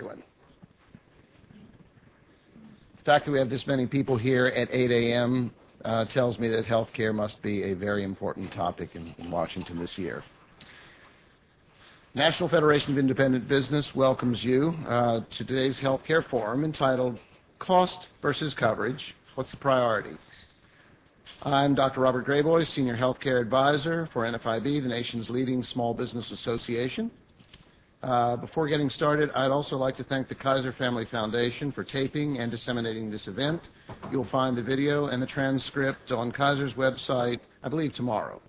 everyone. The fact that we have this many people here at 8 a.m. Tells me that health care must be a very important topic in Washington this year. National Federation of Independent Business welcomes you to today's health care forum entitled Cost versus Coverage, What's the Priority? I'm Dr. Robert Grayboy, Senior Healthcare Advisor for NFIB, the nation's leading small business association. Before getting started, I'd also like to thank the Kaiser Family Foundation for taping and disseminating this event. You'll find the video and the transcript on Kaiser's website, I believe, tomorrow.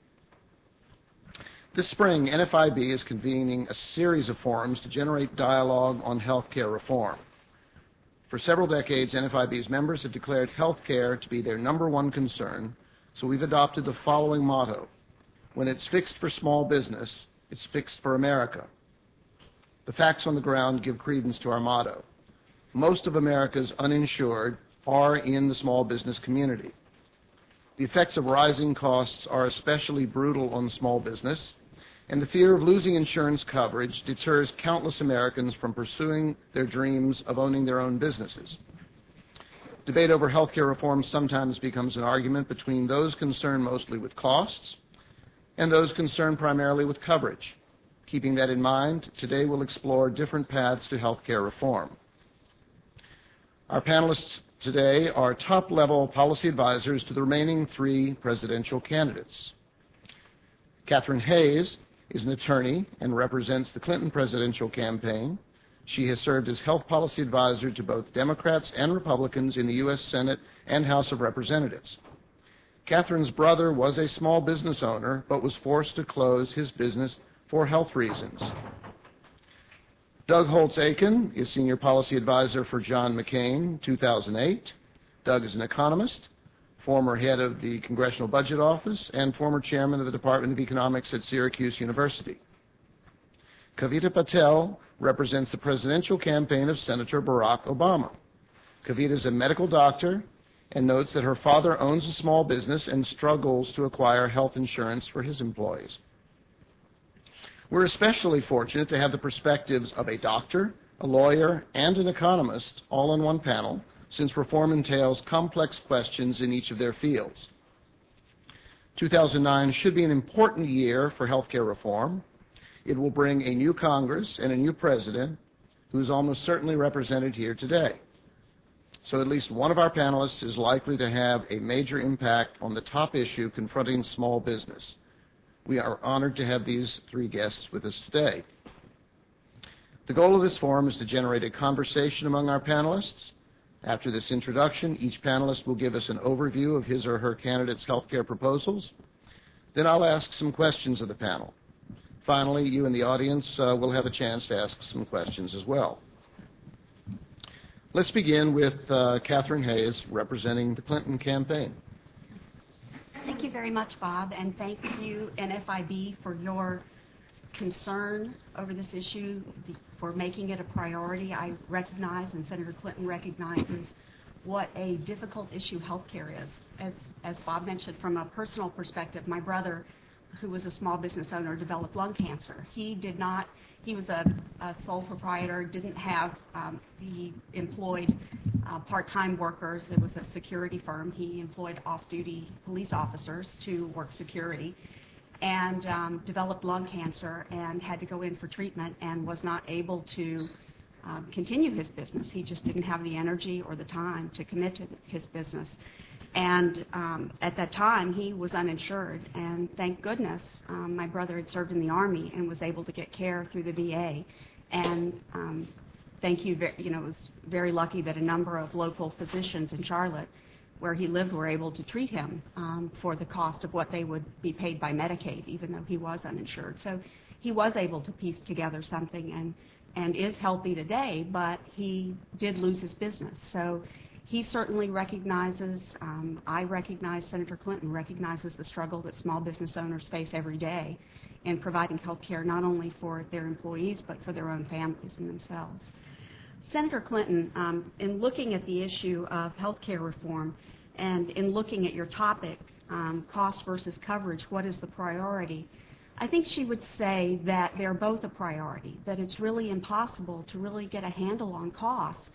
This spring, NFIB is convening a series of forums to generate dialogue on health care reform. For several decades, NFIB's members have declared health care to be their number one concern, so we've adopted the following motto: when it's fixed for small business, it's fixed for America. The facts on the ground give credence to our motto. Most of America's uninsured are in the small business community. The effects of rising costs are especially brutal on small business, and the fear of losing insurance coverage deters countless Americans from pursuing their dreams of owning their own businesses. Debate over health care reform sometimes becomes an argument between those concerned mostly with costs and those concerned primarily with coverage. Keeping that in mind, today we'll explore different paths to health care reform. Our panelists today are top-level policy advisors to the remaining three presidential candidates. Kathryn Hayes is an attorney and represents the Clinton presidential campaign. She has served as health policy advisor to both Democrats and Republicans in the U.S. Senate and House of Representatives. Kathryn's brother was a small business owner but was forced to close his business for health reasons. Doug Holtz-Eakin is Senior Policy Advisor for John McCain, 2008. Doug is an economist, former head of the Congressional Budget Office, and former chairman of the Department of Economics at Syracuse University. Kavita Patel represents the presidential campaign of Senator Barack Obama. Kavita is a medical doctor and notes that her father owns a small business and struggles to acquire health insurance for his employees. We're especially fortunate to have the perspectives of a doctor, a lawyer, and an economist all on one panel, since reform entails complex questions in each of their fields. 2009 should be an important year for healthcare reform. It will bring a new Congress and a new president who is almost certainly represented here today. So at least one of our panelists is likely to have a major impact on the top issue confronting small business. We are honored to have these three guests with us today. The goal of this forum is to generate a conversation among our panelists. After this introduction, each panelist will give us an overview of his or her candidate's health care proposals. Then I'll ask some questions of the panel. Finally, you in the audience will have a chance to ask some questions as well. Let's begin with Kathryn Hayes, representing the Clinton campaign. Thank you very much, Bob, and thank you, NFIB, for your concern over this issue, for making it a priority. I recognize, and Senator Clinton recognizes, what a difficult issue health care is. As Bob mentioned, from a personal perspective, my brother, who was a small business owner, developed lung cancer. He was a sole proprietor, he employed part-time workers. It was a security firm. He employed off-duty police officers to work security, and developed lung cancer and had to go in for treatment and was not able to continue his business. He just didn't have the energy or the time to commit to his business. And at that time, he was uninsured, and thank goodness my brother had served in the Army and was able to get care through the VA. And was very lucky that a number of local physicians in Charlotte, where he lived, were able to treat him for the cost of what they would be paid by Medicaid, even though he was uninsured. So he was able to piece together something and is healthy today, but he did lose his business. So he certainly recognizes, I recognize, Senator Clinton recognizes the struggle that small business owners face every day in providing health care not only for their employees but for their own families and themselves. Senator Clinton, in looking at the issue of health care reform and in looking at your topic, cost versus coverage, what is the priority, I think she would say that they're both a priority, that it's really impossible to really get a handle on costs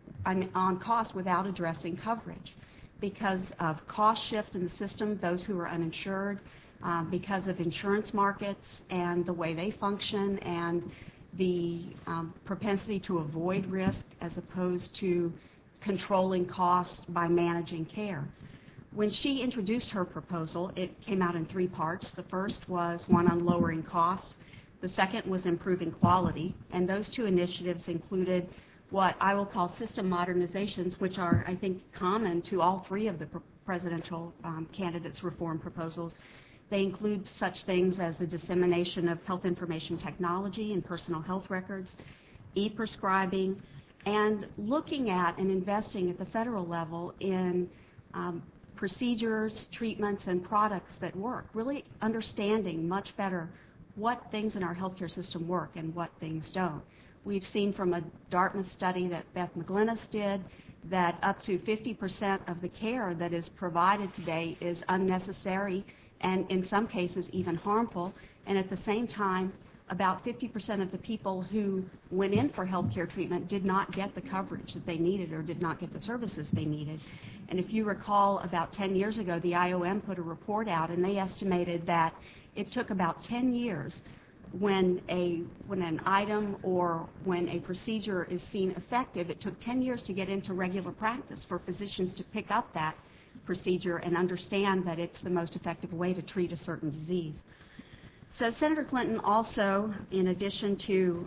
without addressing coverage because of cost shift in the system, those who are uninsured, because of insurance markets and the way they function and the propensity to avoid risk as opposed to controlling costs by managing care. When she introduced her proposal, it came out in 3 parts. The first was one on lowering costs. The second was improving quality. And those 2 initiatives included what I will call system modernizations, which are, I think, common to all 3 of the presidential candidates' reform proposals. They include such things as the dissemination of health information technology and personal health records, e-prescribing, and looking at and investing at the federal level in procedures, treatments, and products that work, really understanding much better what things in our healthcare system work and what things don't. We've seen from a Dartmouth study that Beth McGlinnis did that up to 50% of the care that is provided today is unnecessary and in some cases even harmful, and at the same time about 50% of the people who went in for health care treatment did not get the coverage that they needed or did not get the services they needed. And if you recall, about 10 years ago, the IOM put a report out, and they estimated that it took about 10 years when an item or when a procedure is seen effective, it took 10 years to get into regular practice for physicians to pick up that procedure and understand that it's the most effective way to treat a certain disease. So Senator Clinton also, in addition to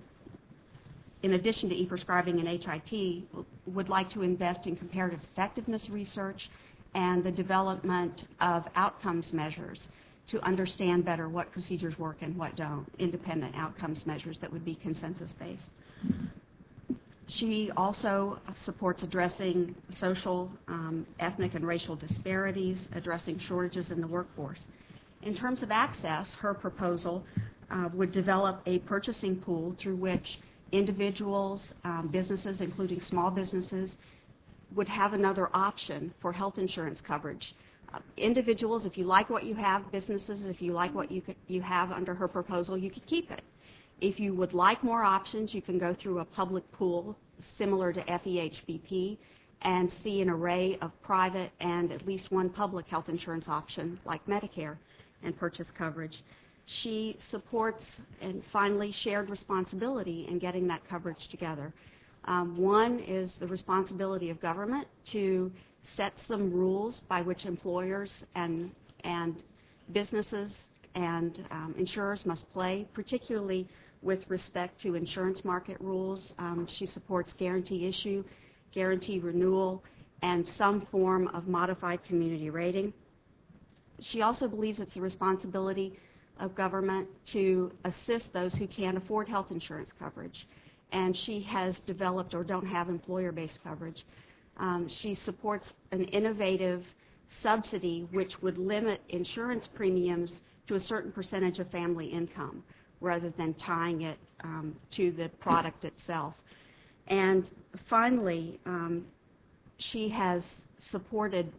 e-prescribing and HIT, would like to invest in comparative effectiveness research and the development of outcomes measures to understand better what procedures work and what don't, independent outcomes measures that would be consensus-based. She also supports addressing social, ethnic, and racial disparities, addressing shortages in the workforce. In terms of access, her proposal would develop a purchasing pool through which individuals, businesses, including small businesses, would have another option for health insurance coverage. Individuals, if you like what you have, businesses, if you like what you have under her proposal, you could keep it. If you would like more options, you can go through a public pool similar to FEHBP and see an array of private and at least one public health insurance option like Medicare and purchase coverage. She supports, and finally, shared responsibility in getting that coverage together. One is the responsibility of government to set some rules by which employers and businesses and insurers must play, particularly with respect to insurance market rules. She supports guarantee issue, guarantee renewal, and some form of modified community rating. She also believes it's the responsibility of government to assist those who can't afford health insurance coverage, and she has developed or don't have employer-based coverage. She supports an innovative subsidy which would limit insurance premiums to a certain percentage of family income rather than tying it to the product itself. And finally, she has supported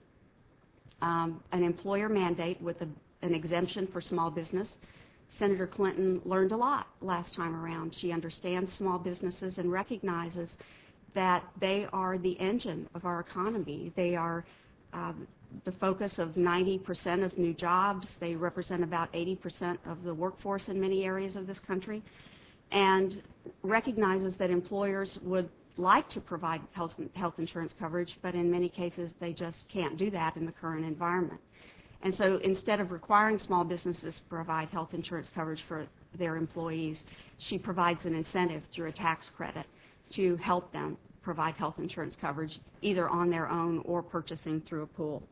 an employer mandate with an exemption for small business. Senator Clinton learned a lot last time around. She understands small businesses and recognizes that they are the engine of our economy. They are the focus of 90% of new jobs. They represent about 80% of the workforce in many areas of this country, and recognizes that employers would like to provide health insurance coverage, but in many cases they just can't do that in the current environment. And so instead of requiring small businesses to provide health insurance coverage for their employees, she provides an incentive through a tax credit to help them provide health insurance coverage either on their own or purchasing through a pool.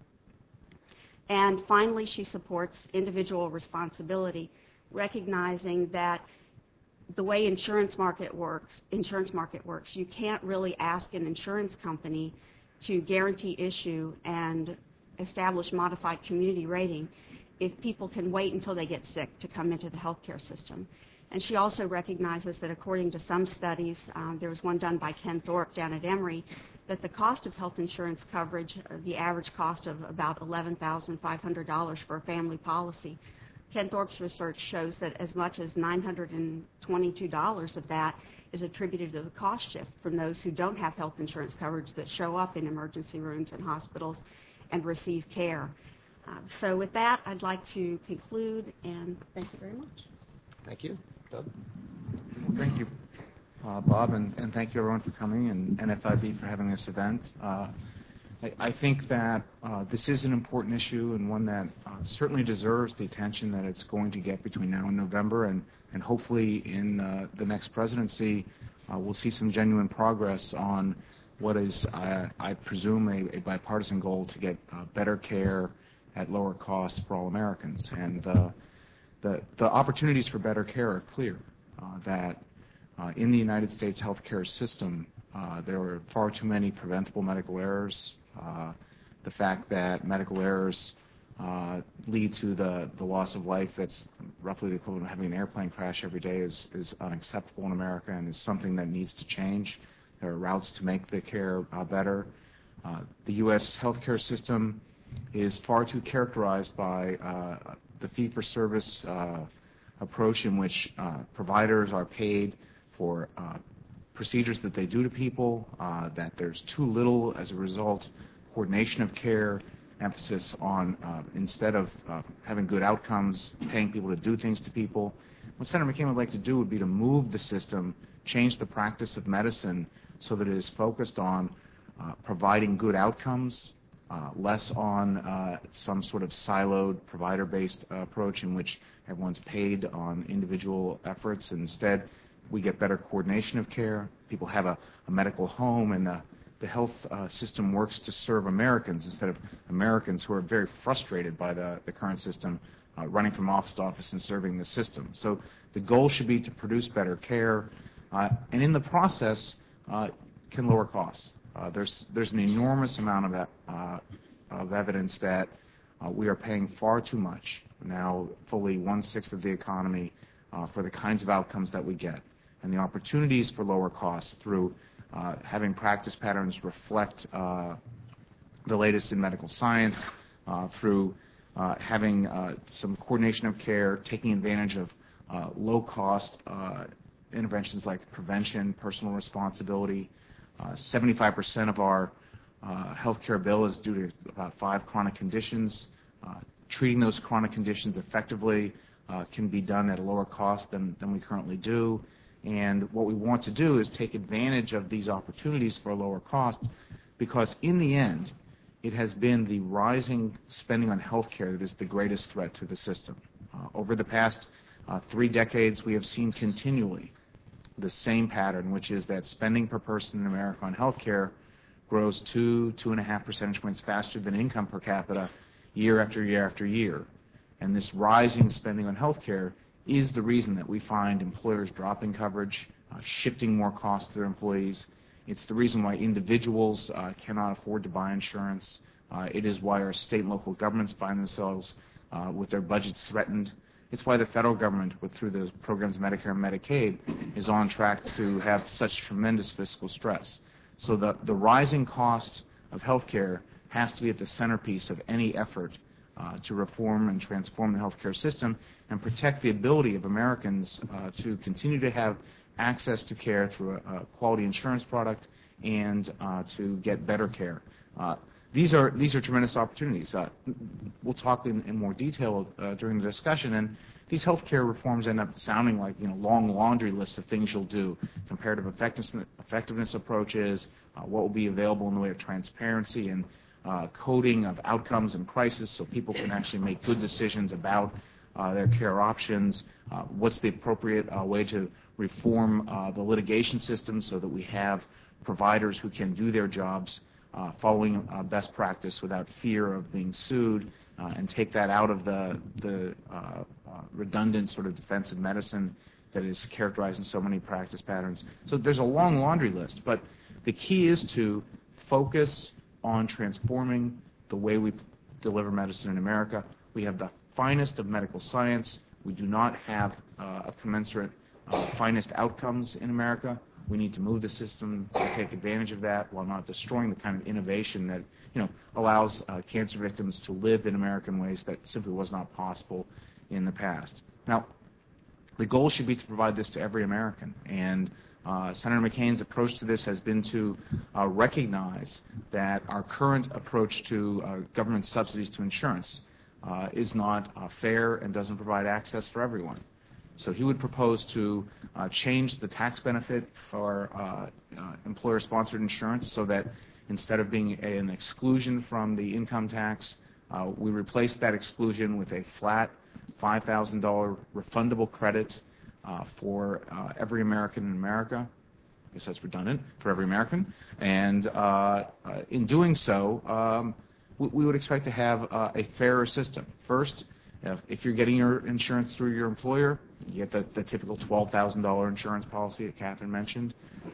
And finally, she supports individual responsibility, recognizing that the way insurance market works, you can't really ask an insurance company to guarantee issue and establish modified community rating if people can wait until they get sick to come into the healthcare system. And she also recognizes that according to some studies, there was one done by Ken Thorpe down at Emory, that the cost of health insurance coverage, the average cost of about $11,500 for a family policy, Ken Thorpe's research shows that as much as $922 of that is attributed to the cost shift from those who don't have health insurance coverage that show up in emergency rooms and hospitals and receive care. So with that, I'd like to conclude, and thank you very much. Thank you. Doug? Thank you, Bob, and thank you everyone for coming, and NFIB for having this event. I think that this is an important issue and one that certainly deserves the attention that it's going to get between now and November, and hopefully in the next presidency we'll see some genuine progress on what is, I presume, a bipartisan goal to get better care at lower cost for all Americans. And the opportunities for better care are clear, that in the United States healthcare system there are far too many preventable medical errors. The fact that medical errors lead to the loss of life that's roughly the equivalent of having an airplane crash every day is unacceptable in America and is something that needs to change. There are routes to make the care better. The U.S. healthcare system is far too characterized by the fee-for-service approach in which providers are paid for procedures that they do to people, that there's too little, as a result, coordination of care, emphasis on, instead of having good outcomes, paying people to do things to people. What Senator McCain would like to do would be to move the system, change the practice of medicine so that it is focused on providing good outcomes, less on some sort of siloed provider-based approach in which everyone's paid on individual efforts. Instead, we get better coordination of care. People have a medical home, and the health system works to serve Americans instead of Americans who are very frustrated by the current system, running from office to office and serving the system. So the goal should be to produce better care, and in the process can lower costs. There's an enormous amount of evidence that we are paying far too much, now fully 1/6 of the economy, for the kinds of outcomes that we get. And the opportunities for lower costs through having practice patterns reflect the latest in medical science, through having some coordination of care, taking advantage of low-cost interventions like prevention, personal responsibility. 75% of our healthcare bill is due to about 5 chronic conditions. Treating those chronic conditions effectively can be done at a lower cost than we currently do. And what we want to do is take advantage of these opportunities for a lower cost, because in the end, it has been the rising spending on healthcare that is the greatest threat to the system. Over the past 3 decades, we have seen continually the same pattern, which is that spending per person in America on healthcare grows 2.5 percentage points faster than income per capita year after year after year. And this rising spending on healthcare is the reason that we find employers dropping coverage, shifting more costs to their employees. It's the reason why individuals cannot afford to buy insurance. It is why our state and local governments find themselves with their budgets threatened. It's why the federal government, through the programs of Medicare and Medicaid, is on track to have such tremendous fiscal stress. So the rising cost of health care has to be at the centerpiece of any effort to reform and transform the healthcare system and protect the ability of Americans to continue to have access to care through a quality insurance product and to get better care. These are tremendous opportunities. We'll talk in more detail during the discussion, and these healthcare reforms end up sounding like long laundry lists of things you'll do: comparative effectiveness approaches, what will be available in the way of transparency and coding of outcomes and prices, so people can actually make good decisions about their care options. What's the appropriate way to reform the litigation system so that we have providers who can do their jobs following best practice without fear of being sued, and take that out of the redundant sort of defensive medicine that is characterized in so many practice patterns. So there's a long laundry list, but the key is to focus on transforming the way we deliver medicine in America. We have the finest of medical science. We do not have a commensurate finest outcomes in America. We need to move the system to take advantage of that while not destroying the kind of innovation that allows cancer victims to live in American ways that simply was not possible in the past. Now, the goal should be to provide this to every American, and Senator McCain's approach to this has been to recognize that our current approach to government subsidies to insurance is not fair and doesn't provide access for everyone. So he would propose to change the tax benefit for employer-sponsored insurance so that instead of being an exclusion from the income tax, we replace that exclusion with a flat $5,000 refundable credit for every American in America. I guess that's redundant, for every American. And in doing so, we would expect to have a fairer system. First, if you're getting your insurance through your employer, you get the typical $12,000 insurance policy that Catherine mentioned.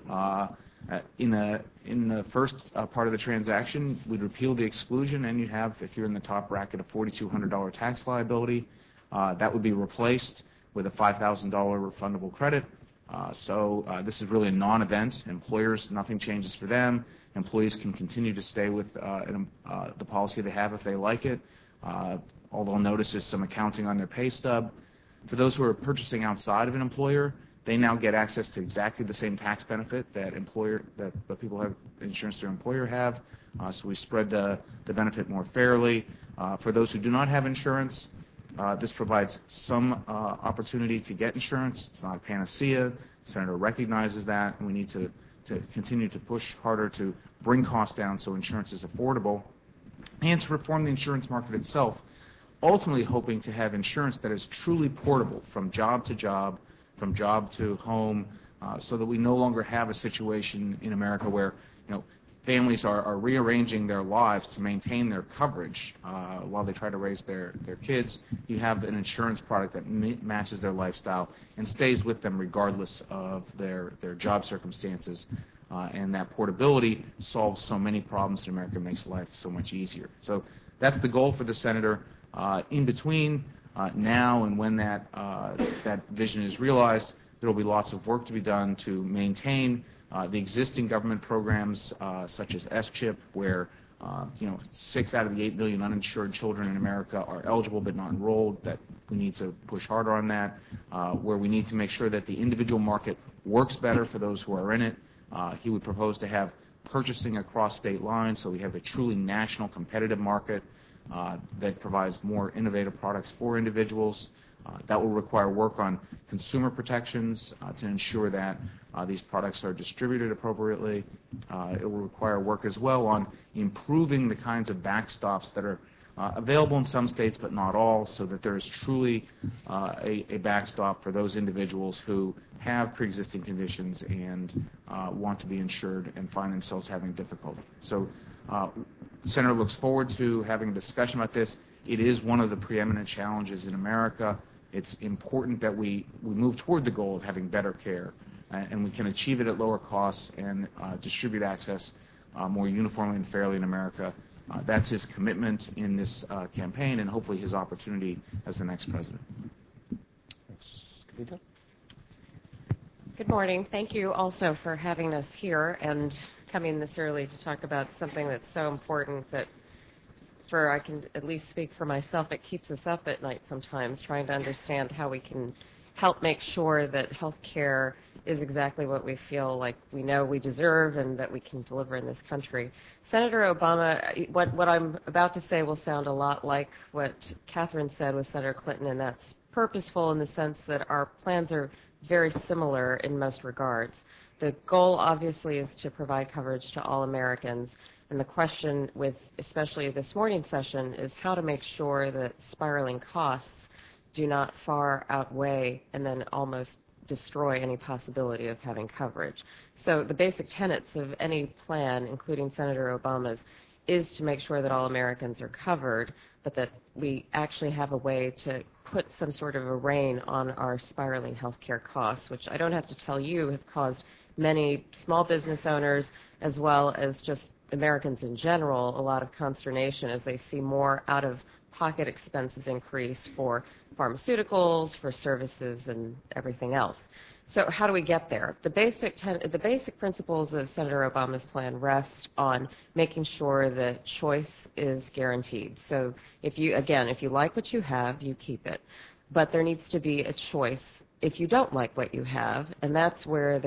In the first part of the transaction, we'd repeal the exclusion, and you'd have, if you're in the top bracket, a $4,200 tax liability. That would be replaced with a $5,000 refundable credit. So this is really a non-event. Employers, nothing changes for them. Employees can continue to stay with the policy they have if they like it. All they'll notice is some accounting on their pay stub. For those who are purchasing outside of an employer, they now get access to exactly the same tax benefit that people who have insurance through employer have. So we spread the benefit more fairly. For those who do not have insurance, this provides some opportunity to get insurance. It's not a panacea. The Senator recognizes that, and we need to continue to push harder to bring costs down so insurance is affordable, and to reform the insurance market itself, ultimately hoping to have insurance that is truly portable from job to job, from job to home, so that we no longer have a situation in America where families are rearranging their lives to maintain their coverage while they try to raise their kids. You have an insurance product that matches their lifestyle and stays with them regardless of their job circumstances. And that portability solves so many problems in America, makes life so much easier. So that's the goal for the Senator. In between now and when that vision is realized, there will be lots of work to be done to maintain the existing government programs such as S-CHIP, where 6 out of the 8 million uninsured children in America are eligible but not enrolled. That we need to push harder on that. Where we need to make sure that the individual market works better for those who are in it. He would propose to have purchasing across state lines, so we have a truly national competitive market that provides more innovative products for individuals. That will require work on consumer protections to ensure that these products are distributed appropriately. It will require work as well on improving the kinds of backstops that are available in some states but not all, so that there is truly a backstop for those individuals who have pre-existing conditions and want to be insured and find themselves having difficulty. So the Senator looks forward to having a discussion about this. It is one of the preeminent challenges in America. It's important that we move toward the goal of having better care, and we can achieve it at lower costs and distribute access more uniformly and fairly in America. That's his commitment in this campaign, and hopefully his opportunity as the next president. Thanks. Good morning. Thank you also for having us here and coming this early to talk about something that's so important that, I can at least speak for myself, it keeps us up at night sometimes trying to understand how we can help make sure that health care is exactly what we feel like we know we deserve and that we can deliver in this country. Senator Obama, what I'm about to say will sound a lot like what Catherine said with Senator Clinton, and that's purposeful in the sense that our plans are very similar in most regards. The goal, obviously, is to provide coverage to all Americans. And the question with especially this morning's session is how to make sure that spiraling costs do not far outweigh and then almost destroy any possibility of having coverage. So the basic tenets of any plan, including Senator Obama's, is to make sure that all Americans are covered, but that we actually have a way to put some sort of a rein on our spiraling health care costs, which I don't have to tell you have caused many small business owners as well as just Americans in general a lot of consternation as they see more out-of-pocket expenses increase for pharmaceuticals, for services, and everything else. So how do we get there? The basic principles of Senator Obama's plan rest on making sure that choice is guaranteed. So if you like what you have, you keep it. but there needs to be a choice if you don't like what you have, and that's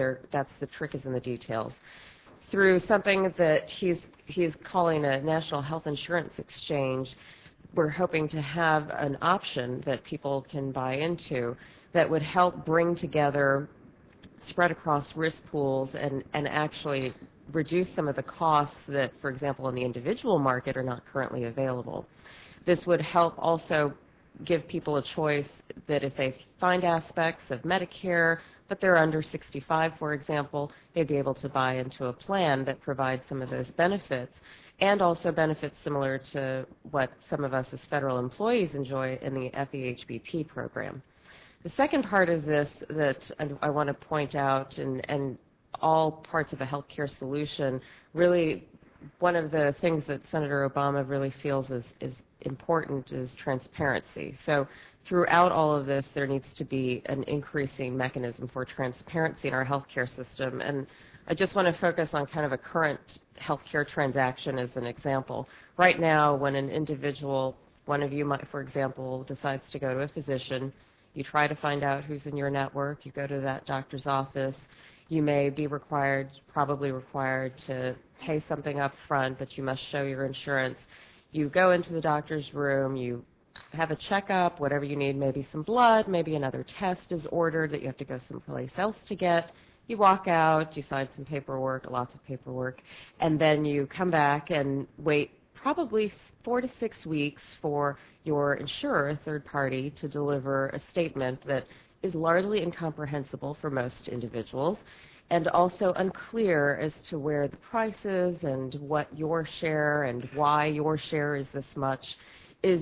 the trick is in the details. Through something that he's calling a national health insurance exchange, we're hoping to have an option that people can buy into that would help bring together, spread across risk pools, and actually reduce some of the costs that, for example, in the individual market are not currently available. This would help also give people a choice that if they find aspects of Medicare, but they're under 65, for example, they'd be able to buy into a plan that provides some of those benefits, and also benefits similar to what some of us as federal employees enjoy in the FEHBP program. The second part of this that I want to point out, and all parts of a healthcare solution, really one of the things that Senator Obama really feels is important is transparency. So throughout all of this, there needs to be an increasing mechanism for transparency in our healthcare system. And I just want to focus on kind of a current healthcare transaction as an example. Right now, when an individual, one of you might, for example, decides to go to a physician, you try to find out who's in your network, you go to that doctor's office, you may be probably required to pay something up front, but you must show your insurance. You go into the doctor's room, you have a checkup, whatever you need, maybe some blood, maybe another test is ordered that you have to go someplace else to get. You walk out, you sign some paperwork, lots of paperwork, and then you come back and wait probably 4 to 6 weeks for your insurer, a third party, to deliver a statement that is largely incomprehensible for most individuals, and also unclear as to where the price is and what your share and why your share is this much is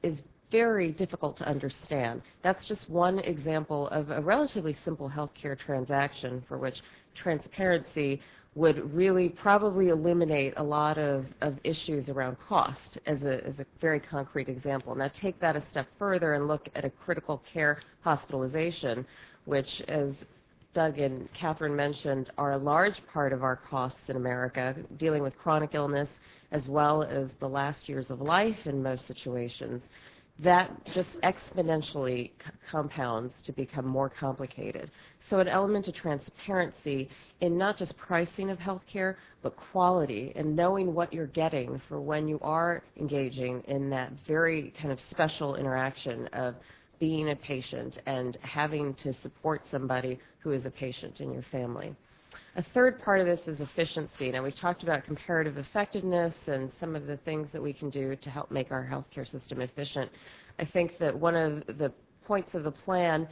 very difficult to understand. That's just one example of a relatively simple healthcare transaction for which transparency would really probably eliminate a lot of issues around cost as a very concrete example. Now take that a step further and look at a critical care hospitalization, which, as Doug and Catherine mentioned, are a large part of our costs in America, dealing with chronic illness as well as the last years of life in most situations. That just exponentially compounds to become more complicated. So an element of transparency in not just pricing of healthcare, but quality and knowing what you're getting for when you are engaging in that very kind of special interaction of being a patient and having to support somebody who is a patient in your family. A third part of this is efficiency. Now, we've talked about comparative effectiveness and some of the things that we can do to help make our healthcare system efficient. I think that one of the points of the plan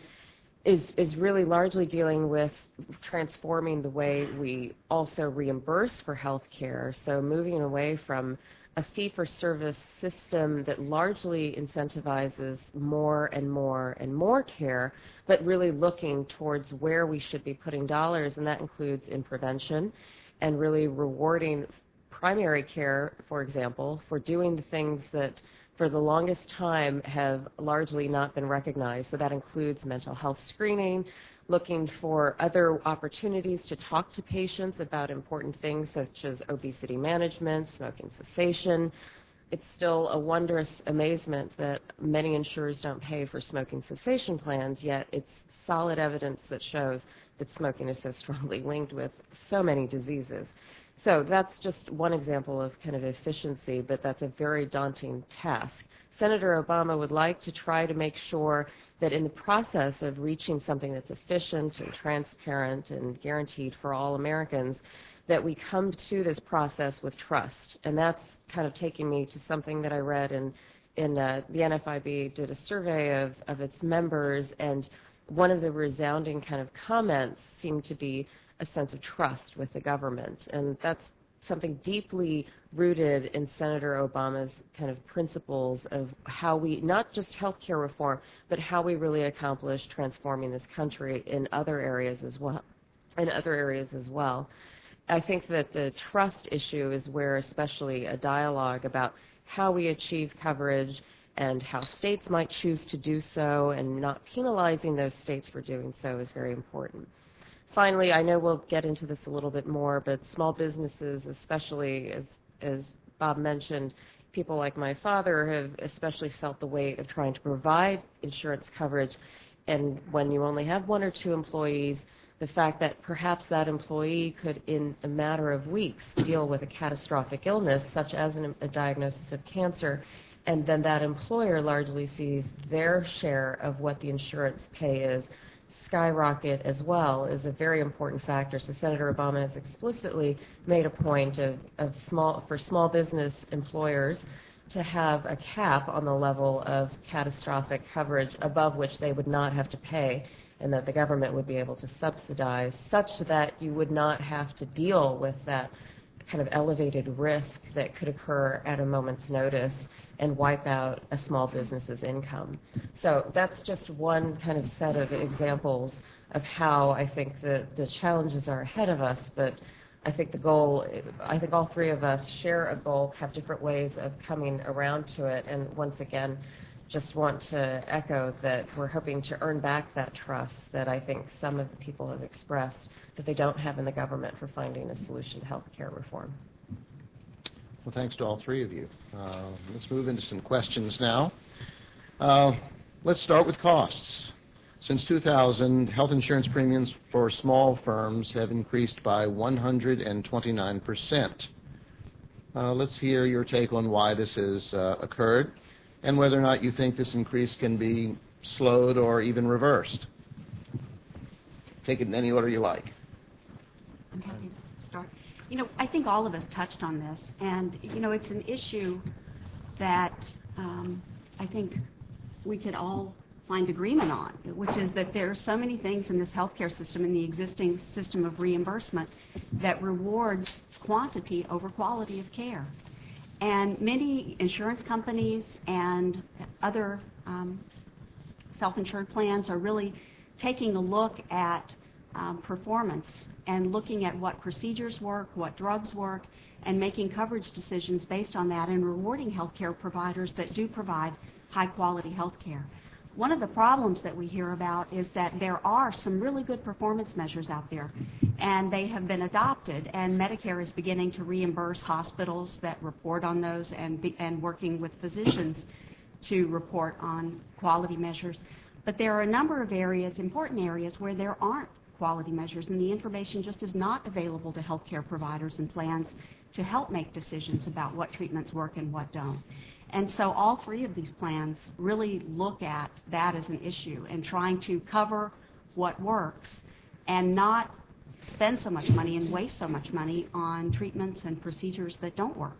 is really largely dealing with transforming the way we also reimburse for healthcare, so moving away from a fee-for-service system that largely incentivizes more and more and more care, but really looking towards where we should be putting dollars, and that includes in prevention and really rewarding primary care, for example, for doing the things that for the longest time have largely not been recognized. So that includes mental health screening, looking for other opportunities to talk to patients about important things such as obesity management, smoking cessation. It's still a wondrous amazement that many insurers don't pay for smoking cessation plans, yet it's solid evidence that shows that smoking is so strongly linked with so many diseases. So that's just one example of kind of efficiency, but that's a very daunting task. Senator Obama would like to try to make sure that in the process of reaching something that's efficient and transparent and guaranteed for all Americans, that we come to this process with trust. And that's kind of taking me to something that I read in the NFIB did a survey of its members, and one of the resounding kind of comments seemed to be a sense of trust with the government. And that's something deeply rooted in Senator Obama's kind of principles of how we, not just healthcare reform, but how we really accomplish transforming this country in other areas as well. I think that the trust issue is where especially a dialogue about how we achieve coverage and how states might choose to do so and not penalizing those states for doing so is very important. Finally, I know we'll get into this a little bit more, but small businesses, especially as Bob mentioned, people like my father have especially felt the weight of trying to provide insurance coverage. And when you only have 1 or 2 employees, the fact that perhaps that employee could, in a matter of weeks, deal with a catastrophic illness, such as a diagnosis of cancer, and then that employer largely sees their share of what the insurance pay is skyrocket as well, is a very important factor. So Senator Obama has explicitly made a point for small business employers to have a cap on the level of catastrophic coverage above which they would not have to pay, and that the government would be able to subsidize, such that you would not have to deal with that kind of elevated risk that could occur at a moment's notice and wipe out a small business's income. So that's just one kind of set of examples of how I think the challenges are ahead of us, but I think all 3 of us share a goal, have different ways of coming around to it, and once again, just want to echo that we're hoping to earn back that trust that I think some of the people have expressed that they don't have in the government for finding a solution to health care reform. Well, thanks to all 3 of you. Let's move into some questions now. Let's start with costs. Since 2000, health insurance premiums for small firms have increased by 129%. Let's hear your take on why this has occurred and whether or not you think this increase can be slowed or even reversed. Take it in any order you like. I'm happy to start. I think all of us touched on this, and, it's an issue that I think we could all find agreement on, which is that there are so many things in this healthcare system, in the existing system of reimbursement, that rewards quantity over quality of care. And many insurance companies and other self-insured plans are really taking a look at performance and looking at what procedures work, what drugs work, and making coverage decisions based on that and rewarding healthcare providers that do provide high-quality healthcare. One of the problems that we hear about is that there are some really good performance measures out there, and they have been adopted, and Medicare is beginning to reimburse hospitals that report on those and working with physicians to report on quality measures. But there are a number of areas, important areas, where there aren't quality measures, and the information just is not available to healthcare providers and plans to help make decisions about what treatments work and what don't. And so all 3 of these plans really look at that as an issue and trying to cover what works and not spend so much money and waste so much money on treatments and procedures that don't work.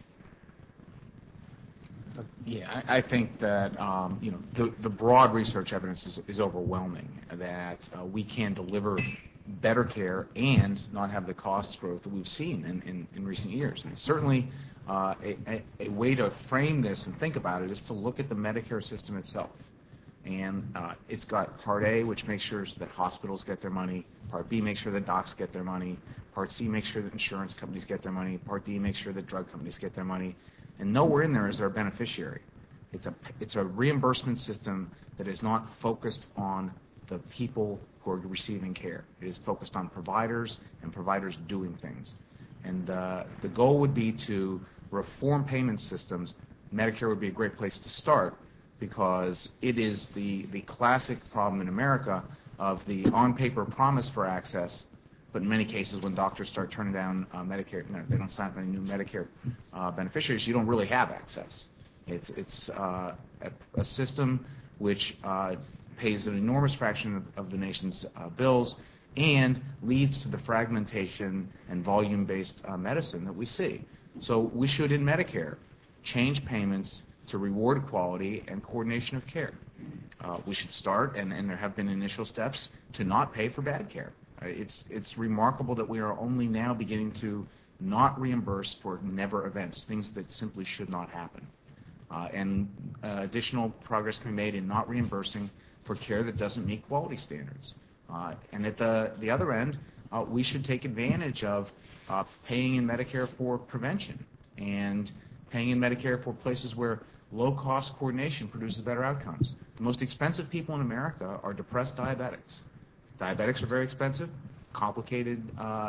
Yeah, I think that the broad research evidence is overwhelming that we can deliver better care and not have the cost growth that we've seen in recent years. And certainly a way to frame this and think about it is to look at the Medicare system itself. And it's got Part A, which makes sure that hospitals get their money. Part B makes sure that docs get their money. Part C makes sure that insurance companies get their money. Part D makes sure that drug companies get their money. And nowhere in there is there a beneficiary. It's a reimbursement system that is not focused on the people who are receiving care. It is focused on providers and providers doing things. And the goal would be to reform payment systems. Medicare would be a great place to start because it is the classic problem in America of the on-paper promise for access, but in many cases when doctors start turning down Medicare, they don't sign up any new Medicare beneficiaries, you don't really have access. It's a system which pays an enormous fraction of the nation's bills and leads to the fragmentation and volume-based medicine that we see. So we should, in Medicare, change payments to reward quality and coordination of care. We should start, and there have been initial steps, to not pay for bad care. It's remarkable that we are only now beginning to not reimburse for never events, things that simply should not happen. And additional progress can be made in not reimbursing for care that doesn't meet quality standards. And at the other end, we should take advantage of paying in Medicare for prevention and paying in Medicare for places where low-cost coordination produces better outcomes. The most expensive people in America are depressed diabetics. Diabetics are very expensive, complicated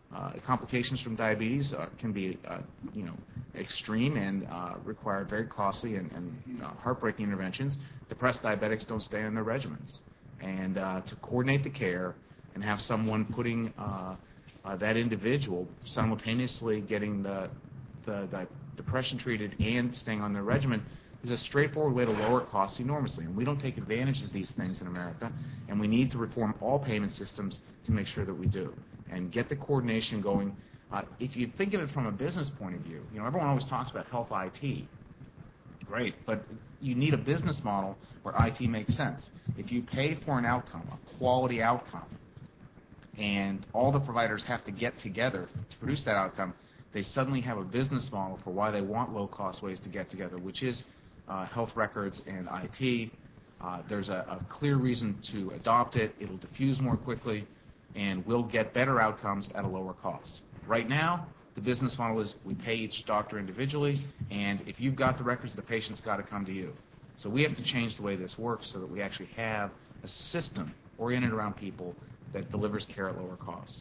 Complications from diabetes can be, extreme and require very costly and heartbreaking interventions. Depressed diabetics don't stay on their regimens. And to coordinate the care and have someone putting that individual simultaneously getting the depression treated and staying on their regimen is a straightforward way to lower costs enormously. And we don't take advantage of these things in America, and we need to reform all payment systems to make sure that we do and get the coordination going. If you think of it from a business point of view, everyone always talks about health IT. Great, but you need a business model where IT makes sense. If you pay for an outcome, a quality outcome, and all the providers have to get together to produce that outcome, they suddenly have a business model for why they want low-cost ways to get together, which is health records and IT. There's a clear reason to adopt it. It'll diffuse more quickly, and we'll get better outcomes at a lower cost. Right now, the business model is we pay each doctor individually, and if you've got the records, the patient's got to come to you. So we have to change the way this works so that we actually have a system oriented around people that delivers care at lower costs.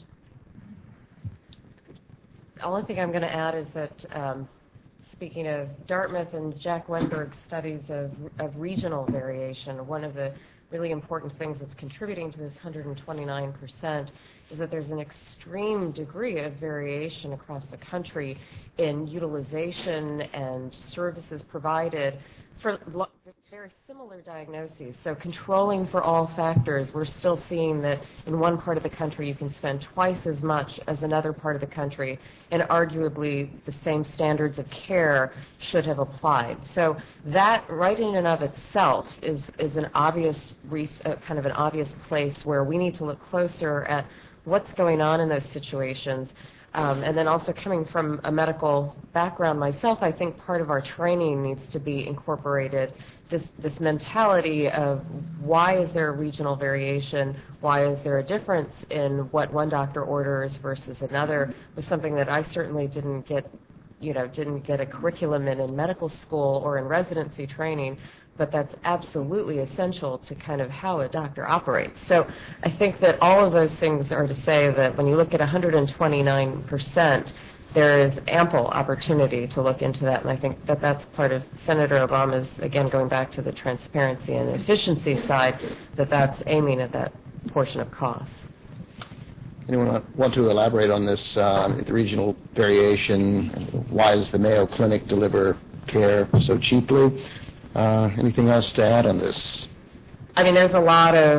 The only thing I'm going to add is that speaking of Dartmouth and Jack Wenberg's studies of regional variation, one of the really important things that's contributing to this 129% is that there's an extreme degree of variation across the country in utilization and services provided for very similar diagnoses. So controlling for all factors, we're still seeing that in one part of the country you can spend twice as much as another part of the country, and arguably the same standards of care should have applied. So that right in and of itself is an obvious kind of an obvious place where we need to look closer at what's going on in those situations. And then also coming from a medical background myself, I think part of our training needs to be incorporated this mentality of why is there a regional variation, why is there a difference in what one doctor orders versus another, was something that I certainly didn't get a curriculum in medical school or in residency training, but that's absolutely essential to kind of how a doctor operates. So I think that all of those things are to say that when you look at 129%, there is ample opportunity to look into that, and I think that that's part of Senator Obama's, again, going back to the transparency and efficiency side, that's aiming at that portion of costs. Anyone want to elaborate on this, the regional variation? Why does the Mayo Clinic deliver care so cheaply? Anything else to add on this? I mean, there's a lot of,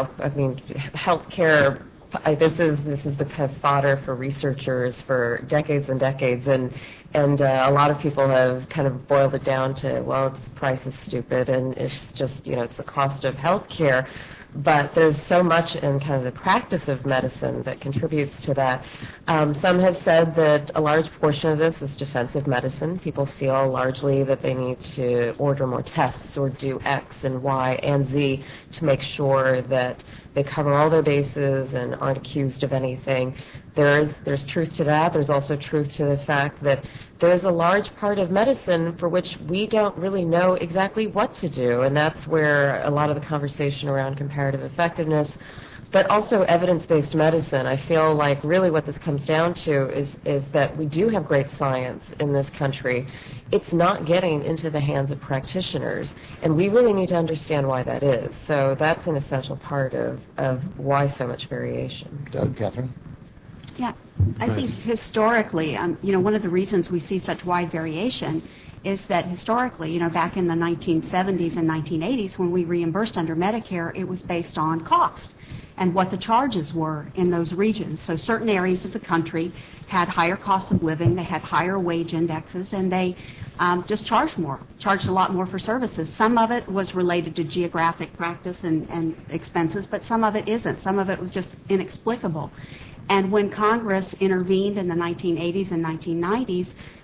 healthcare. This is the kind of fodder for researchers for decades and decades, and a lot of people have kind of boiled it down to, well, the price is stupid, and it's just, it's the cost of healthcare. But there's so much in kind of the practice of medicine that contributes to that. Some have said that a large portion of this is defensive medicine. People feel largely that they need to order more tests or do X and Y and Z to make sure that they cover all their bases and aren't accused of anything. There's truth to that. There's also truth to the fact that there's a large part of medicine for which we don't really know exactly what to do, and that's where a lot of the conversation around comparative effectiveness, but also evidence-based medicine. I feel like really what this comes down to is that we do have great science in this country. It's not getting into the hands of practitioners, and we really need to understand why that is. So that's an essential part of why so much variation. Catherine? Yeah, I think historically, one of the reasons we see such wide variation is that historically, back in the 1970s and 1980s when we reimbursed under Medicare, it was based on cost and what the charges were in those regions. So certain areas of the country had higher costs of living, they had higher wage indexes, and they just charged a lot more for services. Some of it was related to geographic practice and expenses, but some of it isn't. Some of it was just inexplicable. And when Congress intervened in the 1980s and 1990s,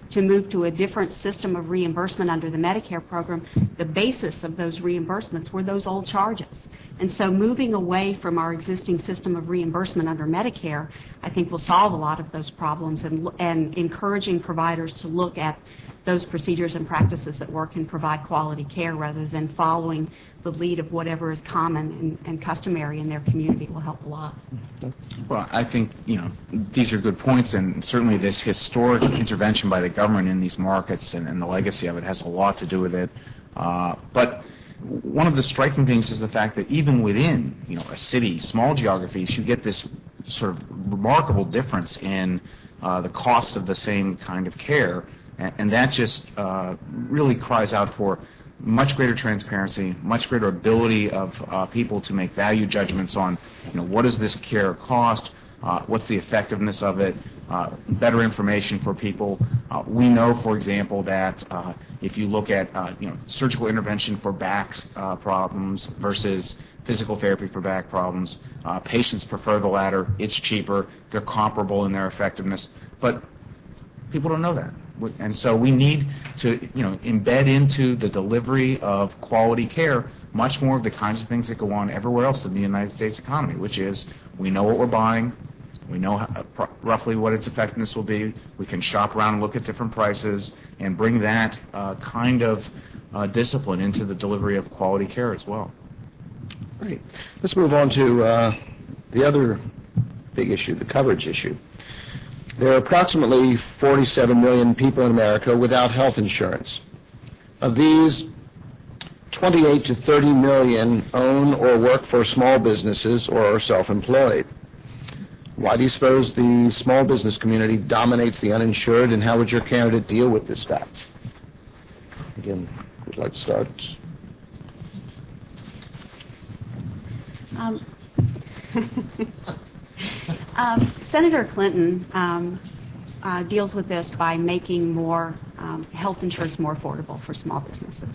to move to a different system of reimbursement under the Medicare program, the basis of those reimbursements were those old charges. And so moving away from our existing system of reimbursement under Medicare, I think will solve a lot of those problems, and encouraging providers to look at those procedures and practices that work and provide quality care rather than following the lead of whatever is common and customary in their community will help a lot. Well, I think, these are good points, and certainly this historic intervention by the government in these markets and the legacy of it has a lot to do with it. But one of the striking things is the fact that even within, a city, small geographies, you get this sort of remarkable difference in the costs of the same kind of care, and that just really cries out for much greater transparency, much greater ability of people to make value judgments on, what does this care cost, what's the effectiveness of it, better information for people. We know, for example, that if you look at surgical intervention for back problems versus physical therapy for back problems, patients prefer the latter. It's cheaper. They're comparable in their effectiveness. But people don't know that. And so we need to, embed into the delivery of quality care much more of the kinds of things that go on everywhere else in the United States economy, which is we know what we're buying, we know roughly what its effectiveness will be, we can shop around and look at different prices and bring that kind of discipline into the delivery of quality care as well. Great. Let's move on to the other big issue, the coverage issue. There are approximately 47 million people in America without health insurance. Of these, 28 to 30 million own or work for small businesses or are self-employed. Why do you suppose the small business community dominates the uninsured, and how would your candidate deal with this fact? Again, would you like to start? Senator Clinton deals with this by making more health insurance more affordable for small businesses.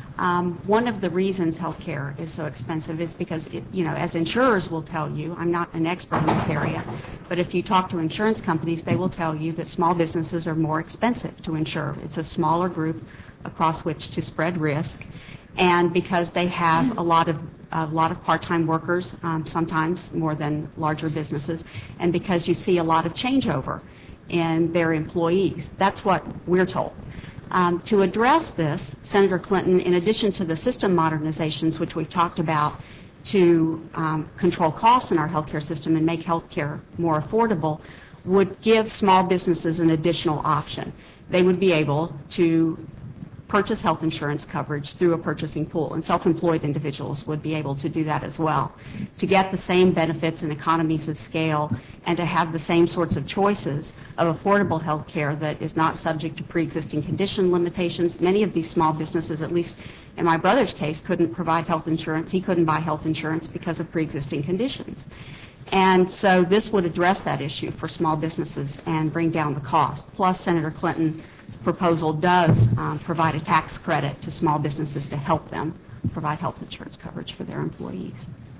One of the reasons health care is so expensive is because, as insurers will tell you, I'm not an expert in this area, but if you talk to insurance companies, they will tell you that small businesses are more expensive to insure. It's a smaller group across which to spread risk, and because they have a lot of part-time workers, sometimes more than larger businesses, and because you see a lot of changeover in their employees. That's what we're told. To address this, Senator Clinton, in addition to the system modernizations, which we've talked about, to control costs in our healthcare system and make healthcare more affordable, would give small businesses an additional option. They would be able to purchase health insurance coverage through a purchasing pool, and self-employed individuals would be able to do that as well, to get the same benefits and economies of scale and to have the same sorts of choices of affordable health care that is not subject to pre-existing condition limitations. Many of these small businesses, at least in my brother's case, couldn't provide health insurance. He couldn't buy health insurance because of pre-existing conditions. And so this would address that issue for small businesses and bring down the cost. Plus, Senator Clinton's proposal does provide a tax credit to small businesses to help them provide health insurance coverage for their employees.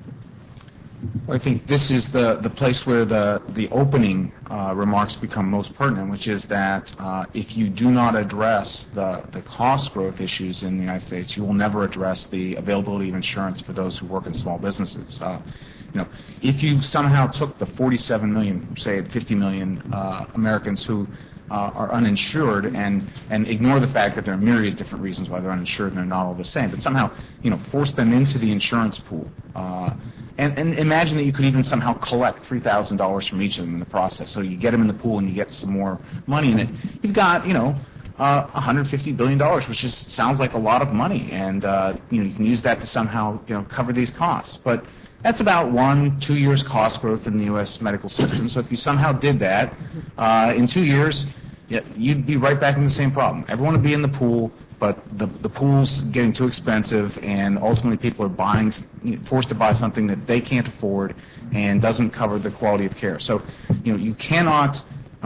Well, I think this is the place where the opening remarks become most pertinent, which is that if you do not address the cost growth issues in the United States, you will never address the availability of insurance for those who work in small businesses. If you somehow took the 47 million, say 50 million Americans who are uninsured and ignore the fact that there are myriad different reasons why they're uninsured and they're not all the same, but somehow force them into the insurance pool, and imagine that you could even somehow collect $3,000 from each of them in the process. So you get them in the pool and you get some more money in it. You've got $150 billion, which just sounds like a lot of money, and you can use that to somehow cover these costs. But that's about 1-2 years cost growth in the U.S. medical system. So if you somehow did that, in 2 years, you'd be right back in the same problem. Everyone would be in the pool, but the pool's getting too expensive, and ultimately people are forced to buy something that they can't afford and doesn't cover the quality of care. So, you cannot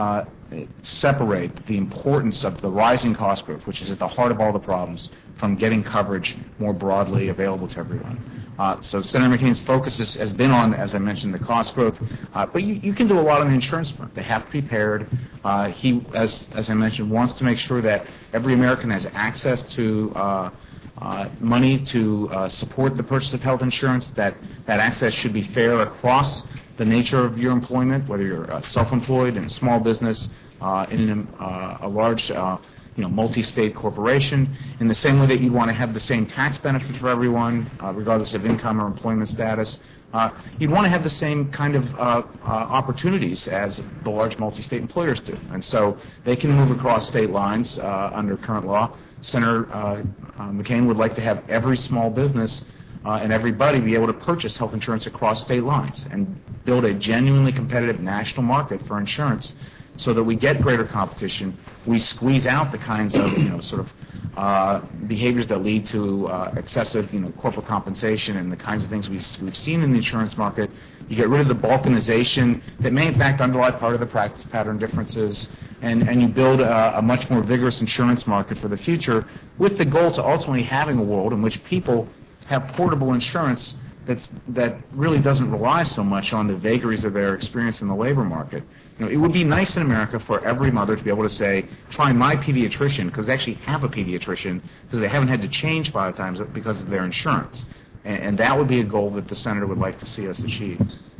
separate the importance of the rising cost growth, which is at the heart of all the problems, from getting coverage more broadly available to everyone. So Senator McCain's focus has been on, as I mentioned, the cost growth, but you can do a lot on the insurance front. They have prepared. He, as I mentioned, wants to make sure that every American has access to money to support the purchase of health insurance, that access should be fair across the nature of your employment, whether you're self-employed in a small business, in a large multi-state corporation, in the same way that you want to have the same tax benefit for everyone, regardless of income or employment status. You'd want to have the same kind of opportunities as the large multi-state employers do. And so they can move across state lines under current law. Senator McCain would like to have every small business and everybody be able to purchase health insurance across state lines and build a genuinely competitive national market for insurance so that we get greater competition. We squeeze out the kinds of behaviors that lead to excessive corporate compensation and the kinds of things we've seen in the insurance market. You get rid of the balkanization that may in fact underlie part of the practice pattern differences, and you build a much more vigorous insurance market for the future, with the goal to ultimately having a world in which people have portable insurance that really doesn't rely so much on the vagaries of their experience in the labor market. It would be nice in America for every mother to be able to say, try my pediatrician, because they actually have a pediatrician, because they haven't had to change 5 times because of their insurance. And that would be a goal that the Senator would like to see us achieve.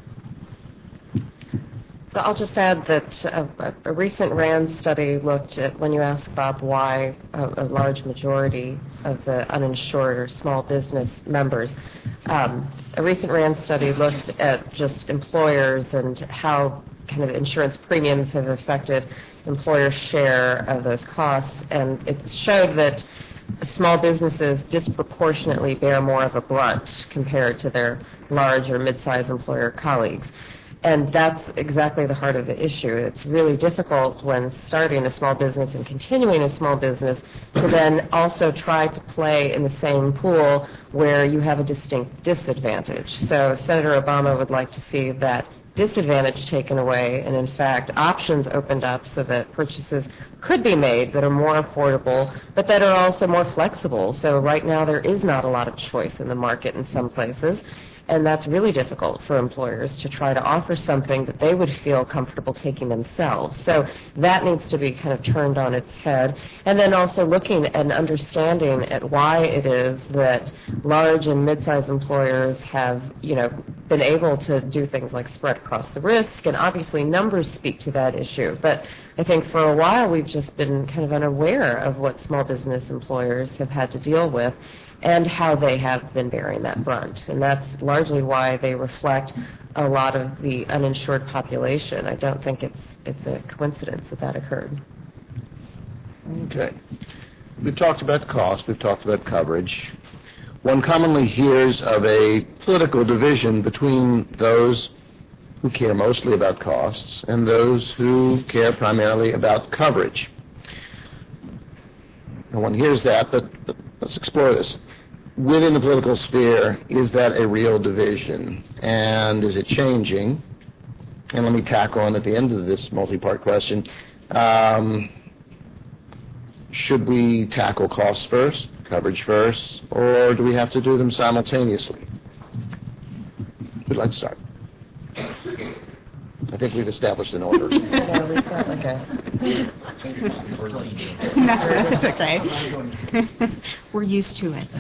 So I'll just add that a recent RAND study looked at, when you ask Bob why a large majority of the uninsured or small business members, a recent RAND study looked at just employers and how kind of insurance premiums have affected employers' share of those costs, and it showed that small businesses disproportionately bear more of a brunt compared to their large or mid-sized employer colleagues. And that's exactly the heart of the issue. It's really difficult when starting a small business and continuing a small business to then also try to play in the same pool where you have a distinct disadvantage. So Senator Obama would like to see that disadvantage taken away and, in fact, options opened up so that purchases could be made that are more affordable but that are also more flexible. So right now there is not a lot of choice in the market in some places. And that's really difficult for employers to try to offer something that they would feel comfortable taking themselves. So that needs to be kind of turned on its head. And then also looking and understanding at why it is that large and mid-sized employers have, been able to do things like spread across the risk. And obviously numbers speak to that issue. But I think for a while we've just been kind of unaware of what small business employers have had to deal with and how they have been bearing that brunt. And that's largely why they reflect a lot of the uninsured population. I don't think it's a coincidence that occurred. Okay. We've talked about cost. We've talked about coverage. One commonly hears of a political division between those who care mostly about costs and those who care primarily about coverage. No one hears that, but let's explore this. Within the political sphere, is that a real division? And is it changing? And let me tack on at the end of this multi-part question, should we tackle costs first, coverage first, or do we have to do them simultaneously? Who'd like to start? I think we've established an order. No, we've got like a... No, that's okay. We're used to it.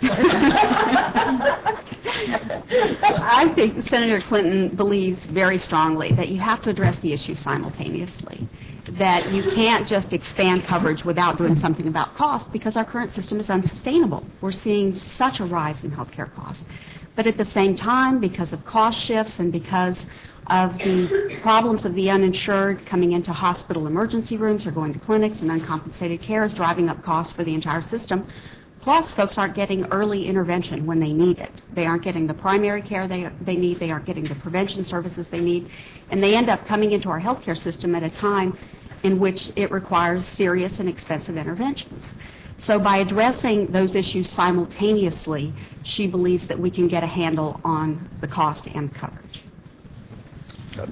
I think Senator Clinton believes very strongly that you have to address the issue simultaneously, that you can't just expand coverage without doing something about cost because our current system is unsustainable. We're seeing such a rise in healthcare costs. But at the same time, because of cost shifts and because of the problems of the uninsured coming into hospital emergency rooms or going to clinics and uncompensated care is driving up costs for the entire system. Plus, folks aren't getting early intervention when they need it. They aren't getting the primary care they need. They aren't getting the prevention services they need. And they end up coming into our healthcare system at a time in which it requires serious and expensive interventions. So by addressing those issues simultaneously, she believes that we can get a handle on the cost and coverage.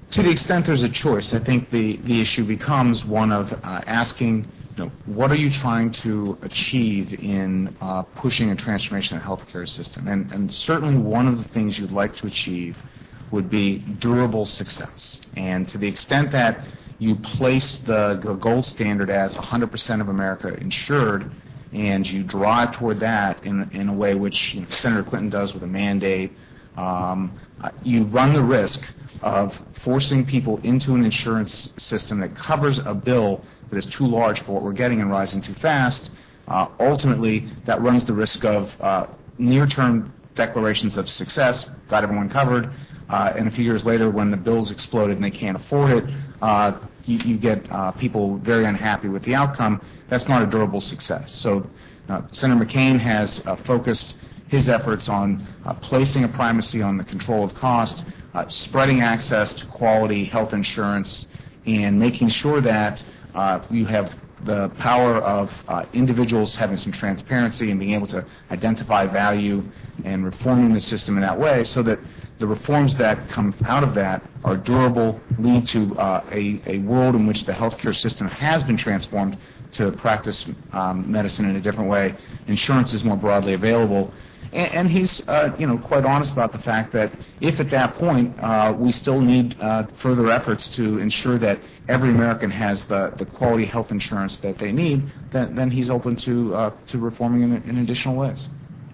To the extent there's a choice, I think the issue becomes one of asking, what are you trying to achieve in pushing a transformation of the healthcare system? And certainly one of the things you'd like to achieve would be durable success. And to the extent that you place the gold standard as 100% of America insured, and you drive toward that in a way which Senator Clinton does with a mandate, you run the risk of forcing people into an insurance system that covers a bill that is too large for what we're getting and rising too fast. Ultimately, that runs the risk of near-term declarations of success, got everyone covered, and a few years later when the bills exploded and they can't afford it, you get people very unhappy with the outcome. That's not a durable success. So Senator McCain has focused his efforts on placing a primacy on the control of cost, spreading access to quality health insurance, and making sure that you have the power of individuals having some transparency and being able to identify value and reforming the system in that way so that the reforms that come out of that are durable, lead to a world in which the healthcare system has been transformed to practice medicine in a different way. Insurance is more broadly available. And he's, quite honest about the fact that if at that point we still need further efforts to ensure that every American has the quality health insurance that they need, then he's open to reforming in additional ways.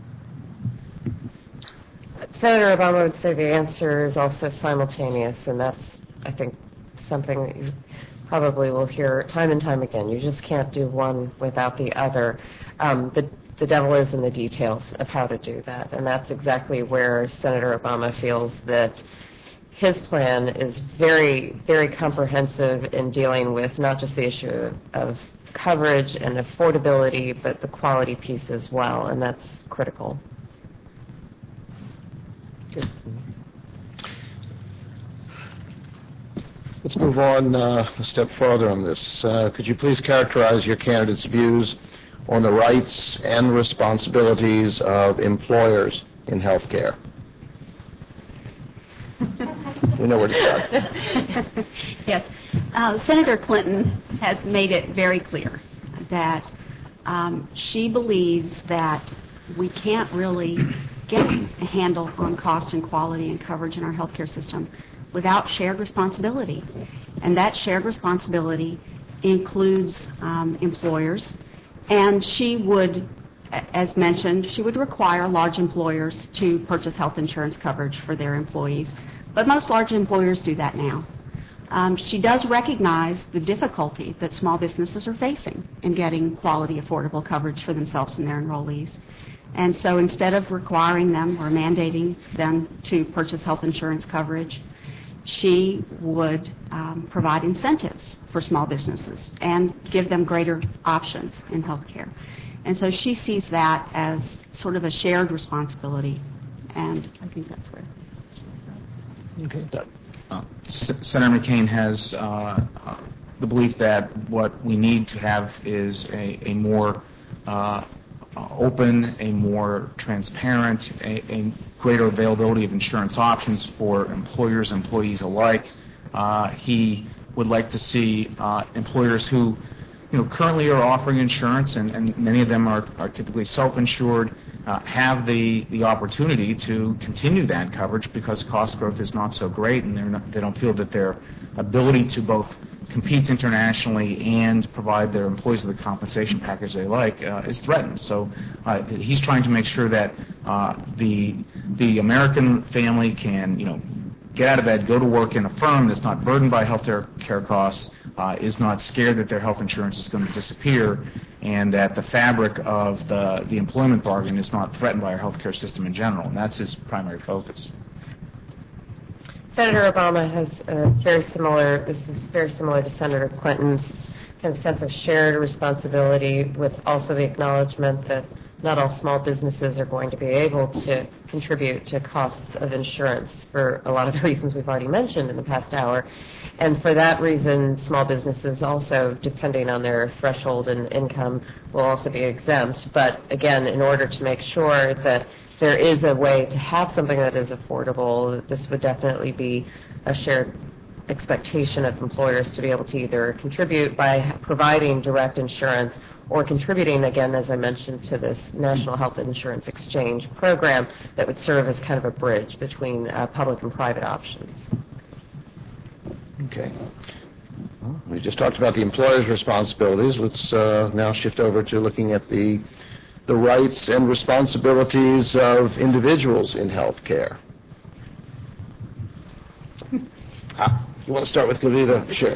Senator Obama would say the answer is also simultaneous, and that's, I think, something that you probably will hear time and time again. You just can't do one without the other. The devil is in the details of how to do that, and that's exactly where Senator Obama feels that his plan is very, very comprehensive in dealing with not just the issue of coverage and affordability, but the quality piece as well, and that's critical. Let's move on a step further on this. Could you please characterize your candidate's views on the rights and responsibilities of employers in health care? We know where to start. Yes. Senator Clinton has made it very clear that she believes that we can't really get a handle on cost and quality and coverage in our healthcare system without shared responsibility. And that shared responsibility includes employers. And she would, as mentioned, she would require large employers to purchase health insurance coverage for their employees. But most large employers do that now. She does recognize the difficulty that small businesses are facing in getting quality, affordable coverage for themselves and their enrollees. And so instead of requiring them or mandating them to purchase health insurance coverage, she would provide incentives for small businesses and give them greater options in health care. And so she sees that as sort of a shared responsibility, and I think that's where. Okay. Senator McCain has the belief that what we need to have is a more open, a more transparent, a greater availability of insurance options for employers and employees alike. He would like to see employers who currently are offering insurance, and many of them are typically self-insured, have the opportunity to continue that coverage because cost growth is not so great, and they don't feel that their ability to both compete internationally and provide their employees with the compensation package they like is threatened. So he's trying to make sure that the American family can get out of bed, go to work in a firm that's not burdened by health care costs, is not scared that their health insurance is going to disappear, and that the fabric of the employment bargain is not threatened by our health care system in general. And that's his primary focus. Senator Obama has this is very similar to Senator Clinton's kind of sense of shared responsibility, with also the acknowledgement that not all small businesses are going to be able to contribute to costs of insurance for a lot of the reasons we've already mentioned in the past hour. And for that reason, small businesses also, depending on their threshold and income, will also be exempt. But again, in order to make sure that there is a way to have something that is affordable, this would definitely be a shared expectation of employers to be able to either contribute by providing direct insurance or contributing, again, as I mentioned, to this National Health Insurance Exchange program that would serve as kind of a bridge between public and private options. Okay. Well, we just talked about the employer's responsibilities. Let's now shift over to looking at the rights and responsibilities of individuals in health care. You want to start with Kavita? Sure.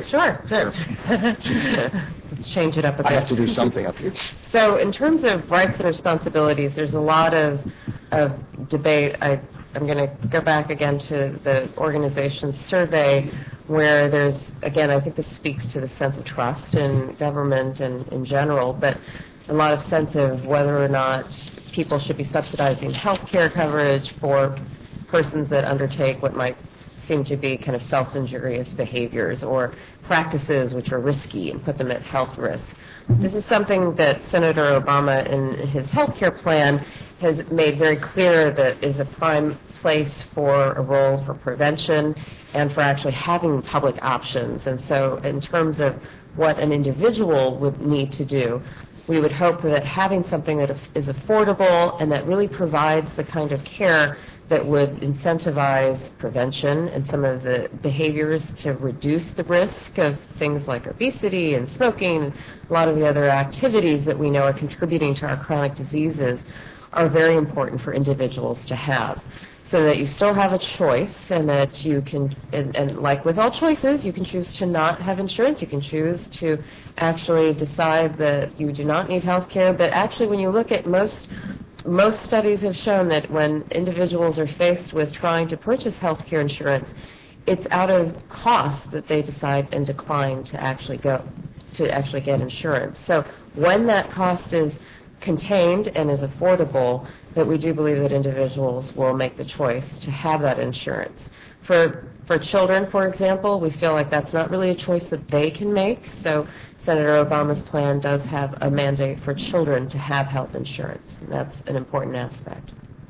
Let's change it up a bit. I have to do something up here. So in terms of rights and responsibilities, there's a lot of debate. I'm going to go back again to the organization's survey where there's, again, I think this speaks to the sense of trust in government and in general, but a lot of sense of whether or not people should be subsidizing health care coverage for persons that undertake what might seem to be kind of self-injurious behaviors or practices which are risky and put them at health risk. This is something that Senator Obama in his health care plan has made very clear that is a prime place for a role for prevention and for actually having public options. And so in terms of what an individual would need to do, we would hope that having something that is affordable and that really provides the kind of care that would incentivize prevention and some of the behaviors to reduce the risk of things like obesity and smoking and a lot of the other activities that we know are contributing to our chronic diseases are very important for individuals to have. So that you still have a choice and that you can, and like with all choices, you can choose to not have insurance. You can choose to actually decide that you do not need health care. But actually, when you look at most studies have shown that when individuals are faced with trying to purchase health care insurance, it's out of cost that they decide and decline to actually get insurance. So when that cost is contained and is affordable, that we do believe that individuals will make the choice to have that insurance. For children, for example, we feel like that's not really a choice that they can make. So Senator Obama's plan does have a mandate for children to have health insurance, and that's an important aspect.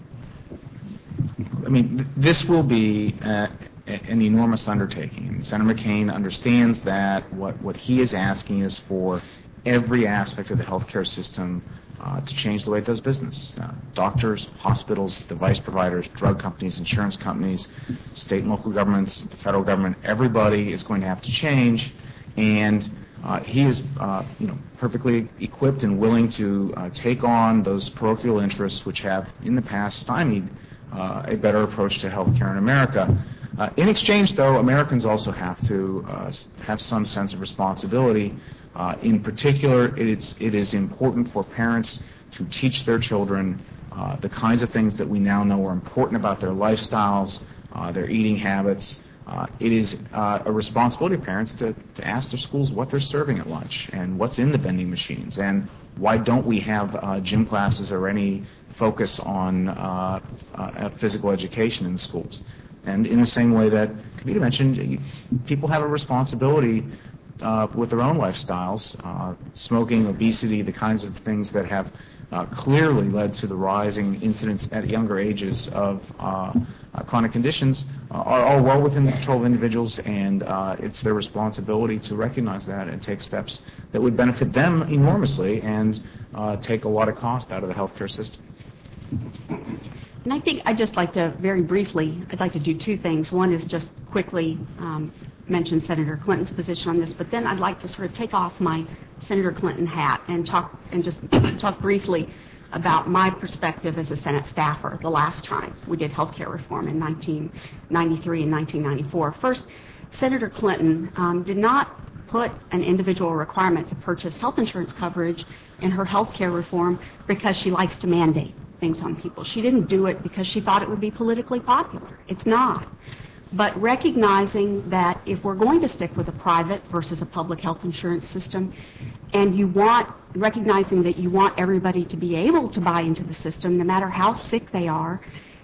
I mean, this will be an enormous undertaking. Senator McCain understands that what he is asking is for every aspect of the healthcare system to change the way it does business. Doctors, hospitals, device providers, drug companies, insurance companies, state and local governments, the federal government, everybody is going to have to change, and he is perfectly equipped and willing to take on those parochial interests which have in the past stymied a better approach to health care in America. In exchange, though, Americans also have to have some sense of responsibility. In particular, it is important for parents to teach their children the kinds of things that we now know are important about their lifestyles, their eating habits. It is a responsibility of parents to ask their schools what they're serving at lunch and what's in the vending machines, and why don't we have gym classes or any focus on physical education in the schools. And in the same way that Kavita mentioned, people have a responsibility with their own lifestyles, smoking, obesity, the kinds of things that have clearly led to the rising incidence at younger ages of chronic conditions are all well within the control of individuals, and it's their responsibility to recognize that and take steps that would benefit them enormously and take a lot of cost out of the healthcare system. And I think I'd just like to, very briefly, I'd like to do two things. One is just quickly mention Senator Clinton's position on this, but then I'd like to sort of take off my Senator Clinton hat and just talk briefly about my perspective as a Senate staffer the last time we did health care reform in 1993 and 1994. First, Senator Clinton did not put an individual requirement to purchase health insurance coverage in her health care reform because she likes to mandate things on people. She didn't do it because she thought it would be politically popular. It's not. But recognizing that if we're going to stick with a private versus a public health insurance system, and recognizing that you want everybody to be able to buy into the system no matter how sick they are,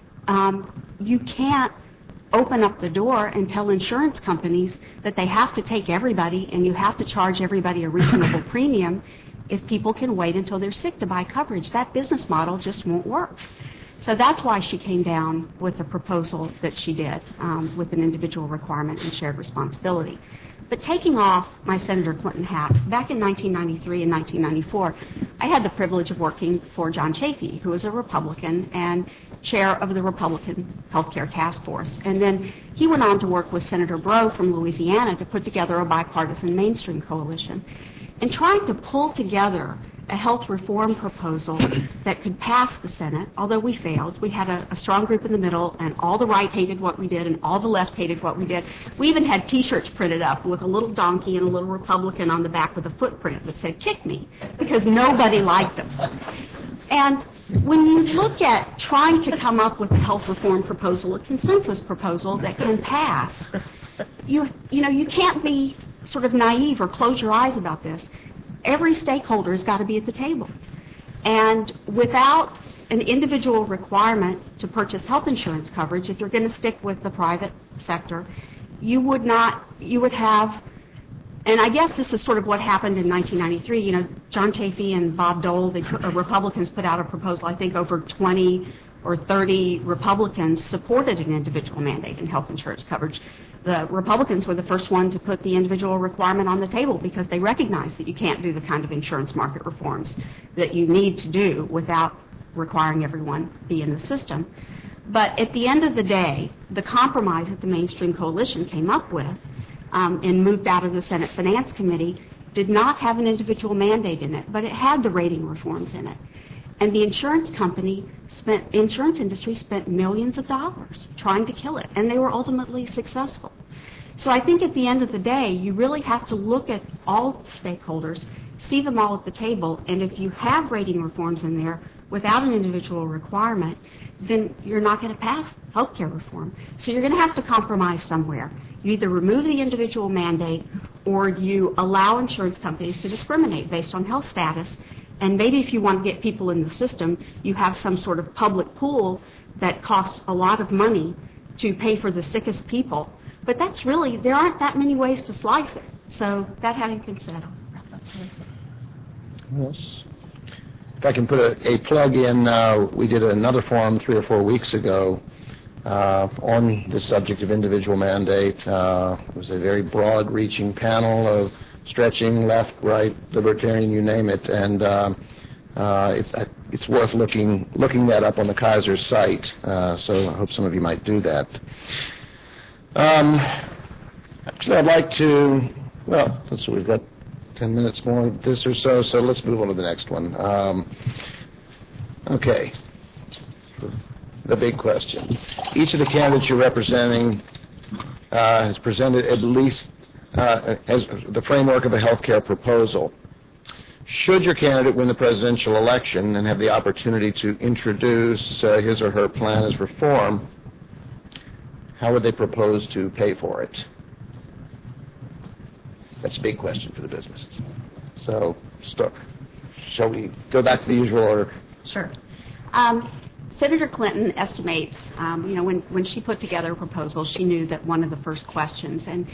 you can't open up the door and tell insurance companies that they have to take everybody and you have to charge everybody a reasonable premium if people can wait until they're sick to buy coverage. That business model just won't work. So that's why she came down with the proposal that she did, with an individual requirement and shared responsibility. But taking off my Senator Clinton hat, back in 1993 and 1994, I had the privilege of working for John Chafee, who was a Republican and chair of the Republican Healthcare Task Force. And then he went on to work with Senator Breaux from Louisiana to put together a bipartisan mainstream coalition. And trying to pull together a health reform proposal that could pass the Senate, although we failed. We had a strong group in the middle, and all the right hated what we did, and all the left hated what we did. We even had T-shirts printed up with a little donkey and a little Republican on the back with a footprint that said, "Kick me," because nobody liked us. And when you look at trying to come up with a health reform proposal, a consensus proposal that can pass, you can't be sort of naive or close your eyes about this. Every stakeholder has got to be at the table. And without an individual requirement to purchase health insurance coverage, if you're going to stick with the private sector, you would have, and I guess this is sort of what happened in 1993. John Chafee and Bob Dole, the Republicans, put out a proposal. I think over 20 or 30 Republicans supported an individual mandate in health insurance coverage. The Republicans were the first one to put the individual requirement on the table because they recognized that you can't do the kind of insurance market reforms that you need to do without requiring everyone be in the system. But at the end of the day, the compromise that the mainstream coalition came up with and moved out of the Senate Finance Committee did not have an individual mandate in it, but it had the rating reforms in it. And the insurance industry spent millions of dollars trying to kill it, and they were ultimately successful. So I think at the end of the day, you really have to look at all stakeholders, see them all at the table, and if you have rating reforms in there without an individual requirement, then you're not going to pass health care reform. So you're going to have to compromise somewhere. You either remove the individual mandate or you allow insurance companies to discriminate based on health status. And maybe if you want to get people in the system, you have some sort of public pool that costs a lot of money to pay for the sickest people. But that's really, there aren't that many ways to slice it. So that having been said. Yes. If I can put a plug in, we did another forum 3 or 4 weeks ago on the subject of individual mandate. It was a very broad-reaching panel of stretching left, right, libertarian, you name it, and it's worth looking that up on the Kaiser site. So I hope some of you might do that. Actually, I'd like to. Well, let's see, we've got 10 minutes more of this or so. So let's move on to the next one. Okay. The big question. Each of the candidates you're representing has presented at least as the framework of a health care proposal. Should your candidate win the presidential election and have the opportunity to introduce his or her plan as reform, how would they propose to pay for it? That's a big question for the businesses. So, shall we go back to the usual order? Sure. Senator Clinton estimates, when she put together a proposal, she knew that one of the first questions, and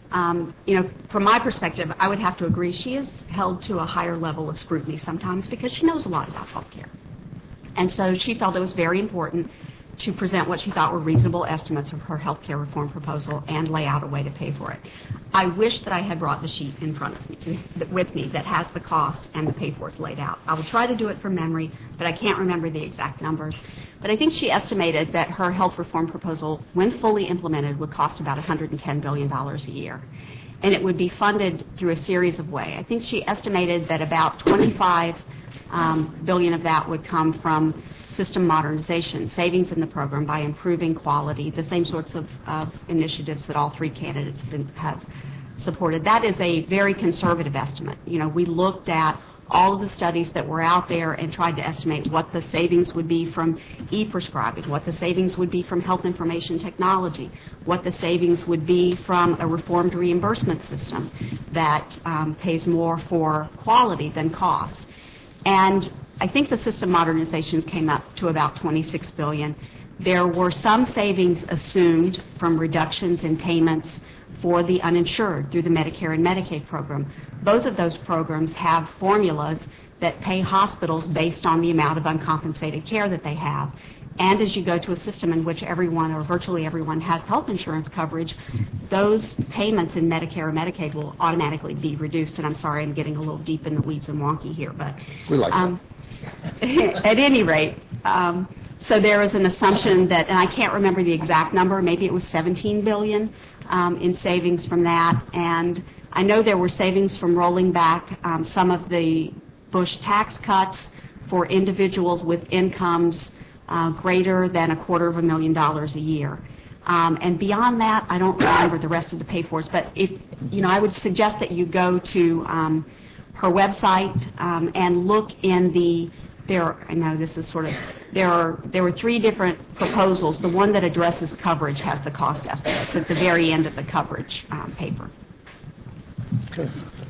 from my perspective, I would have to agree, she is held to a higher level of scrutiny sometimes because she knows a lot about health care. And so she felt it was very important to present what she thought were reasonable estimates of her health care reform proposal and lay out a way to pay for it. I wish that I had brought the sheet in front of me, with me, that has the costs and the pay for it laid out. I will try to do it from memory, but I can't remember the exact numbers. But I think she estimated that her health reform proposal, when fully implemented, would cost about $110 billion a year. And it would be funded through a series of ways. I think she estimated that about $25 billion of that would come from system modernization, savings in the program by improving quality, the same sorts of initiatives that all three candidates have supported. That is a very conservative estimate. We looked at all of the studies that were out there and tried to estimate what the savings would be from e-prescribing, what the savings would be from health information technology, what the savings would be from a reformed reimbursement system that pays more for quality than cost. And I think the system modernizations came up to about $26 billion. There were some savings assumed from reductions in payments for the uninsured through the Medicare and Medicaid program. Both of those programs have formulas that pay hospitals based on the amount of uncompensated care that they have. And as you go to a system in which everyone or virtually everyone has health insurance coverage, those payments in Medicare or Medicaid will automatically be reduced. And I'm sorry, I'm getting a little deep in the weeds and wonky here, but we like that. At any rate, so there is an assumption that, and I can't remember the exact number, maybe it was $17 billion in savings from that. And I know there were savings from rolling back some of the Bush tax cuts for individuals with incomes greater than $250,000 a year. And beyond that, I don't remember the rest of the pay-fors. But I would suggest that you go to her website and look in there were three different proposals. The one that addresses coverage has the cost estimates at the very end of the coverage paper. Okay.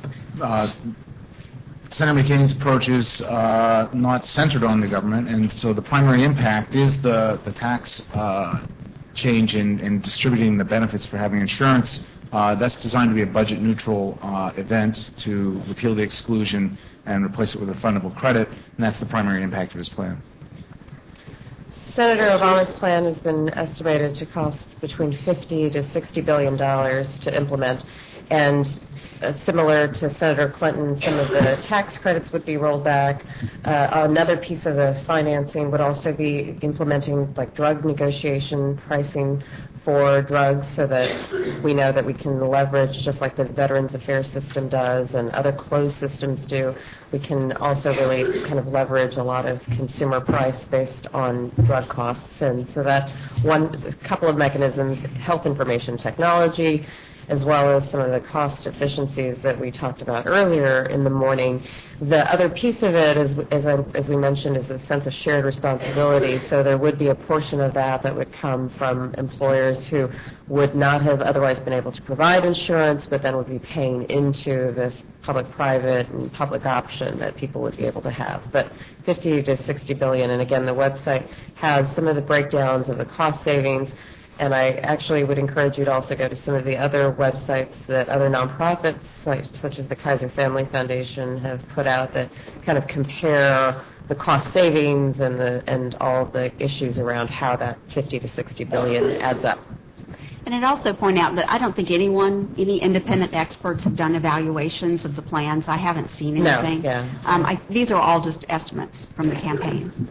Senator McCain's approach is not centered on the government, and so the primary impact is the tax change in distributing the benefits for having insurance. That's designed to be a budget-neutral event to repeal the exclusion and replace it with refundable credit, and that's the primary impact of his plan. Senator Obama's plan has been estimated to cost between $50 to $60 billion to implement, and similar to Senator Clinton, some of the tax credits would be rolled back. Another piece of the financing would also be implementing like drug negotiation pricing for drugs so that we know that we can leverage, just like the Veterans Affairs system does and other closed systems do, we can also really kind of leverage a lot of consumer price based on drug costs. And so that a couple of mechanisms, health information technology, as well as some of the cost efficiencies that we talked about earlier in the morning. The other piece of it, as we mentioned, is a sense of shared responsibility. So there would be a portion of that would come from employers who would not have otherwise been able to provide insurance, but then would be paying into this public-private and public option that people would be able to have. But 50 to 60 billion, and again, the website has some of the breakdowns of the cost savings. And I actually would encourage you to also go to some of the other websites that other nonprofits, such as the Kaiser Family Foundation, have put out that kind of compare the cost savings and all the issues around how that 50 to 60 billion adds up. And I'd also point out that I don't think any independent experts have done evaluations of the plans. I haven't seen anything. No, yeah. These are all just estimates from the campaign.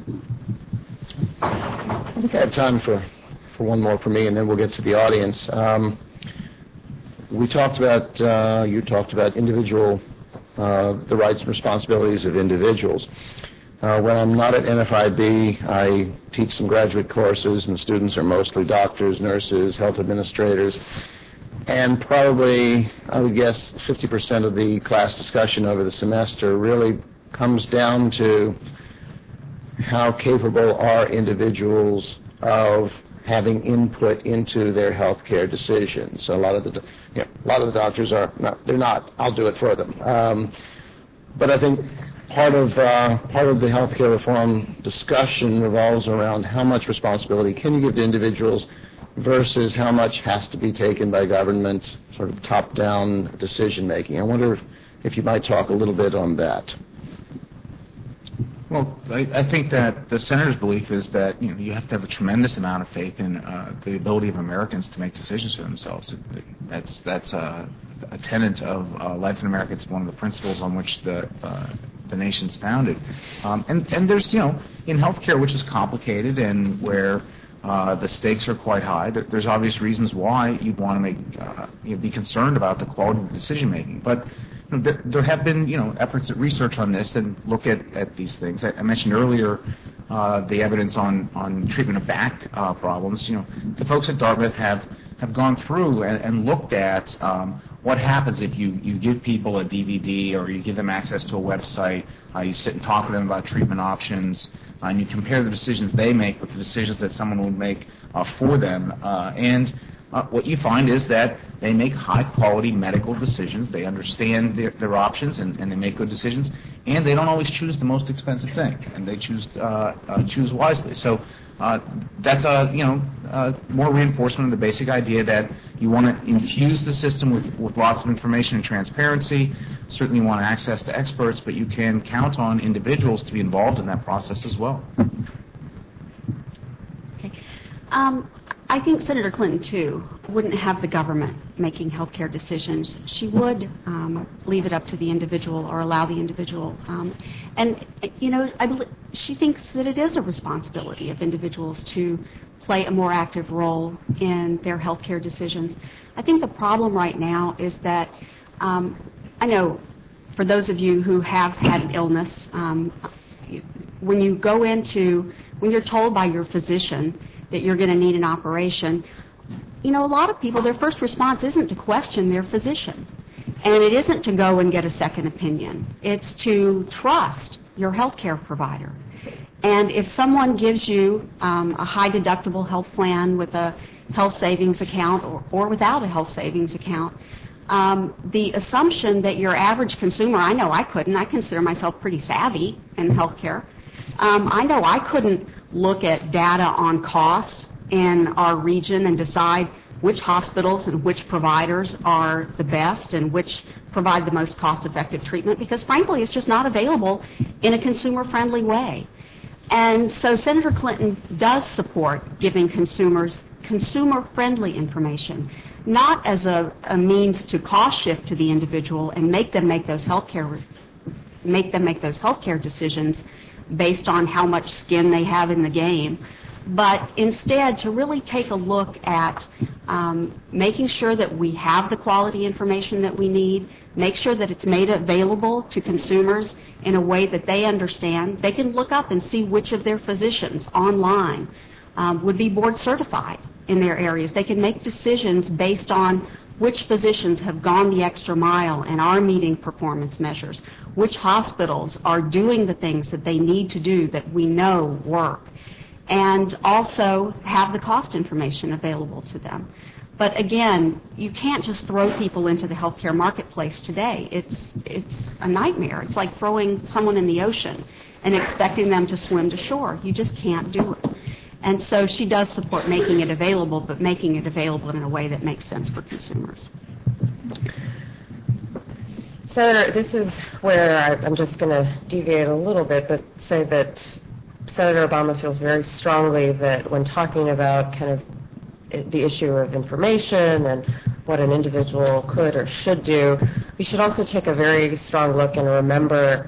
I think I have time for one more for me, and then we'll get to the audience. You talked about individual, the rights and responsibilities of individuals. When I'm not at NFIB, I teach some graduate courses, and the students are mostly doctors, nurses, health administrators, and probably, I would guess, 50% of the class discussion over the semester really comes down to how capable are individuals of having input into their health care decisions. So a lot of the doctors are not. I'll do it for them. But I think part of the health care reform discussion revolves around how much responsibility can you give to individuals versus how much has to be taken by government, sort of top-down decision making. I wonder if you might talk a little bit on that. Well, I think that the Senator's belief is that you have to have a tremendous amount of faith in the ability of Americans to make decisions for themselves. That's a tenet of life in America. It's one of the principles on which the nation's founded. And there's in healthcare, which is complicated and where the stakes are quite high, there's obvious reasons why you'd want to be concerned about the quality of decision making, but. There have been, efforts at research on this and look at these things. I mentioned earlier the evidence on treatment of back problems. The folks at Dartmouth have gone through and looked at what happens if you give people a DVD or you give them access to a website, you sit and talk with them about treatment options, and you compare the decisions they make with the decisions that someone will make for them. What you find is that they make high-quality medical decisions. They understand their options, and they make good decisions. And they don't always choose the most expensive thing, and they choose wisely. So that's more reinforcement of the basic idea that you want to infuse the system with lots of information and transparency. Certainly, you want access to experts, but you can count on individuals to be involved in that process as well. I think Senator Clinton, too, wouldn't have the government making health care decisions. She would leave it up to the individual or allow the individual. She thinks that it is a responsibility of individuals to play a more active role in their health care decisions. I think the problem right now is that, I know for those of you who have had an illness, when you're told by your physician that you're going to need an operation, a lot of people, their first response isn't to question their physician. And it isn't to go and get a second opinion. It's to trust your health care provider. And if someone gives you a high deductible health plan with a health savings account or without a health savings account, the assumption that your average consumer, I know I couldn't, I consider myself pretty savvy in health care. I know I couldn't look at data on costs in our region and decide which hospitals and which providers are the best and which provide the most cost-effective treatment, because frankly it's just not available in a consumer-friendly way. And so Senator Clinton does support giving consumers consumer-friendly information, not as a means to cost shift to the individual and make them make those healthcare decisions based on how much skin they have in the game, but instead to really take a look at making sure that we have the quality information that we need, make sure that it's made available to consumers in a way that they understand. They can look up and see which of their physicians online would be board certified in their areas. They can make decisions based on which physicians have gone the extra mile and are meeting performance measures, which hospitals are doing the things that they need to do that we know work, and also have the cost information available to them. But again, you can't just throw people into the healthcare marketplace today. It's a nightmare. It's like throwing someone in the ocean and expecting them to swim to shore. You just can't do it. And so she does support making it available, but making it available in a way that makes sense for consumers. Senator, this is where I'm just going to deviate a little bit, but say that Senator Obama feels very strongly that when talking about kind of the issue of information and what an individual could or should do, we should also take a very strong look and remember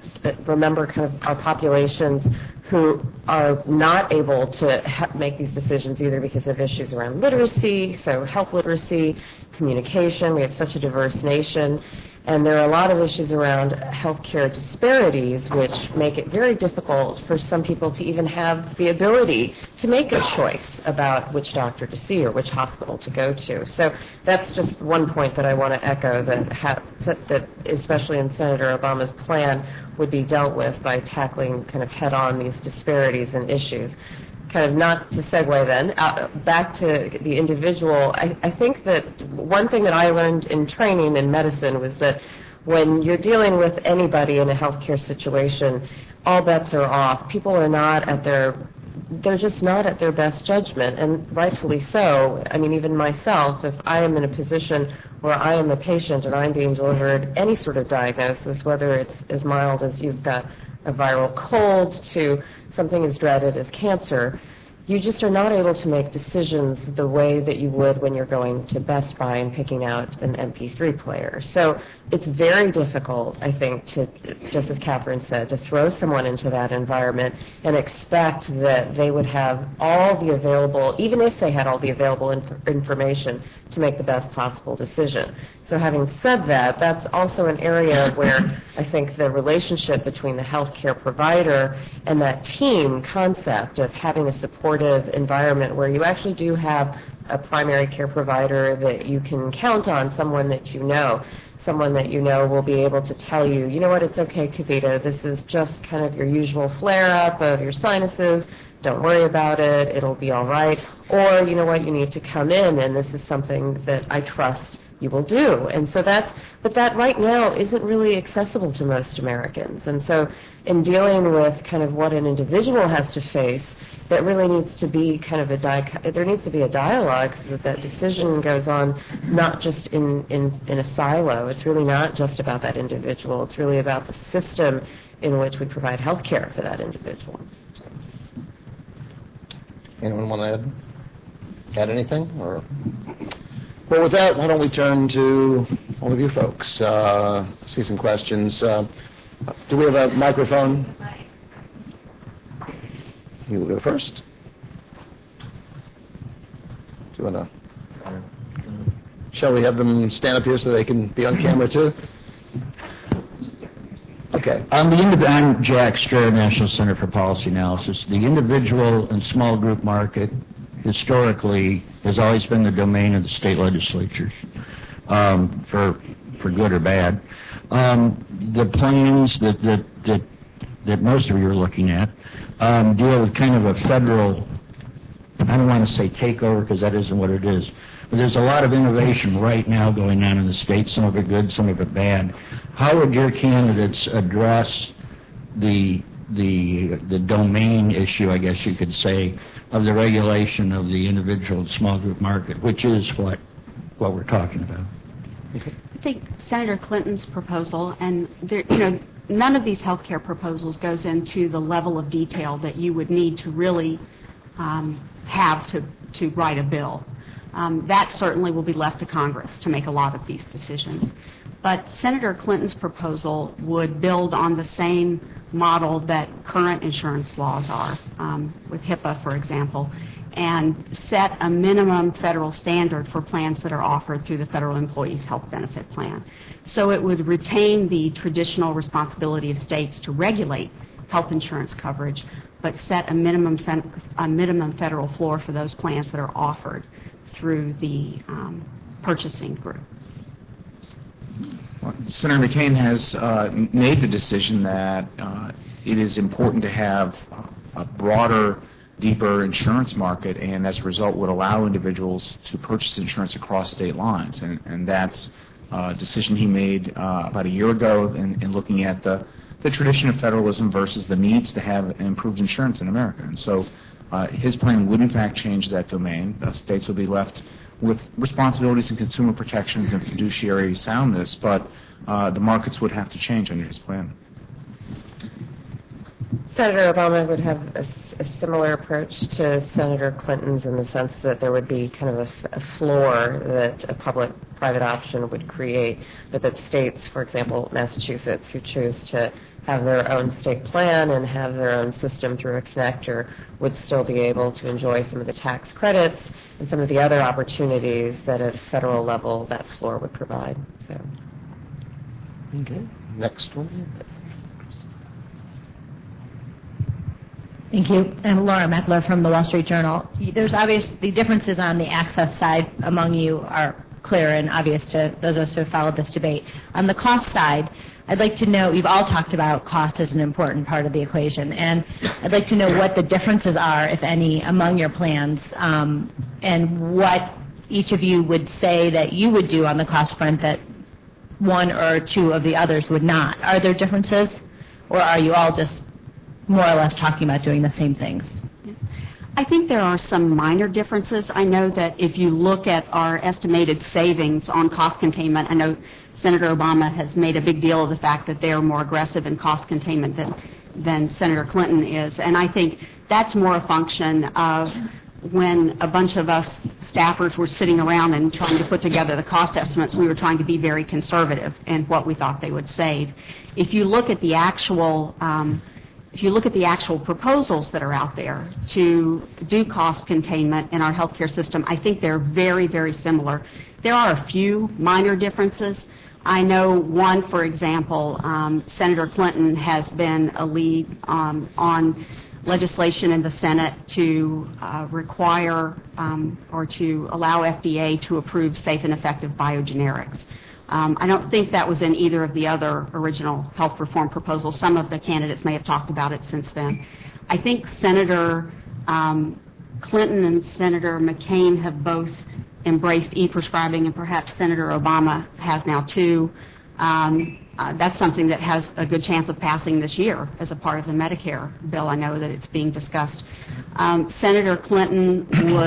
kind of our populations who are not able to make these decisions either because of issues around literacy, so health literacy, communication. We have such a diverse nation. And there are a lot of issues around healthcare disparities which make it very difficult for some people to even have the ability to make a choice about which doctor to see or which hospital to go to. So that's just one point that I want to echo, that especially in Senator Obama's plan would be dealt with by tackling kind of head-on these disparities and issues. Kind of not to segue then, back to the individual, I think that one thing that I learned in training in medicine was that when you're dealing with anybody in a healthcare situation, all bets are off. People are they're just not at their best judgment, and rightfully so. I mean, even myself, if I am in a position where I am a patient and I'm being delivered any sort of diagnosis, whether it's as mild as you've got a viral cold to something as dreaded as cancer, you just are not able to make decisions the way that you would when you're going to Best Buy and picking out an MP3 player. So it's very difficult, I think, to, just as Catherine said, to throw someone into that environment and expect that they would have all the available, even if they had all the available information, to make the best possible decision. So having said that, that's also an area where I think the relationship between the healthcare provider and that team concept of having a supportive environment where you actually do have a primary care provider that you can count on, someone that you know will be able to tell you, you know what, it's okay, Kavita, this is just kind of your usual flare-up of your sinuses. Don't worry about it. It'll be all right. Or, you know what, you need to come in, and this is something that I trust you will do. And so but that right now isn't really accessible to most Americans. And so in dealing with kind of what an individual has to face, that really needs to be kind of there needs to be a dialogue so that decision goes on not just in a silo. It's really not just about that individual. It's really about the system in which we provide health care for that individual. Anyone want to add? add anything? Or well, with that, why don't we turn to all of you folks? See some questions. Do we have a microphone? You will go first. Do you want to? Shall we have them stand up here so they can be on camera too? Okay. I'm Jack Strayer, National Center for Policy Analysis. The individual and small group market historically has always been the domain of the state legislatures, for good or bad. The plans that most of you are looking at deal with kind of a federal, I don't want to say takeover because that isn't what it is, but there's a lot of innovation right now going on in the state, some of it good, some of it bad. How would your candidates address the domain issue, I guess you could say, of the regulation of the individual and small group market, which is what we're talking about? I think Senator Clinton's proposal, and there, none of these health care proposals goes into the level of detail that you would need to really have to write a bill. That certainly will be left to Congress to make a lot of these decisions. But Senator Clinton's proposal would build on the same model that current insurance laws are, with HIPAA, for example, and set a minimum federal standard for plans that are offered through the Federal Employees Health Benefit Plan. So it would retain the traditional responsibility of states to regulate health insurance coverage, but set a minimum federal floor for those plans that are offered through the purchasing group. Well, Senator McCain has made the decision that it is important to have a broader, deeper insurance market, and as a result would allow individuals to purchase insurance across state lines. And that's a decision he made about a year ago in looking at the tradition of federalism versus the needs to have improved insurance in America. And so his plan would in fact change that domain. States would be left with responsibilities in consumer protections and fiduciary soundness, but the markets would have to change under his plan. Senator Obama would have a similar approach to Senator Clinton's in the sense that there would be kind of a floor that a public-private option would create, but that states, for example, Massachusetts, who choose to have their own state plan and have their own system through a connector, would still be able to enjoy some of the tax credits and some of the other opportunities that at a federal level that floor would provide. So. Okay. Next one. Thank you. I'm Laura Meckler from the Wall Street Journal. There's the differences on the access side among you are clear and obvious to those of us who have followed this debate. On the cost side, I'd like to know, you've all talked about cost as an important part of the equation, and I'd like to know what the differences are, if any, among your plans, and what each of you would say that you would do on the cost front that one or two of the others would not. Are there differences, or are you all just more or less talking about doing the same things? I think there are some minor differences. I know that if you look at our estimated savings on cost containment, I know Senator Obama has made a big deal of the fact that they are more aggressive in cost containment than Senator Clinton is. And I think that's more a function of when a bunch of us staffers were sitting around and trying to put together the cost estimates, we were trying to be very conservative in what we thought they would save. If you look at the actual proposals that are out there to do cost containment in our healthcare system, I think they're very, very similar. There are a few minor differences. I know one, for example, Senator Clinton has been a lead on legislation in the Senate to require or to allow FDA to approve safe and effective biogenerics. I don't think that was in either of the other original health reform proposals. Some of the candidates may have talked about it since then. I think Senator Clinton and Senator McCain have both embraced e-prescribing, and perhaps Senator Obama has now too. That's something that has a good chance of passing this year as a part of the Medicare bill. I know that it's being discussed. Senator Clinton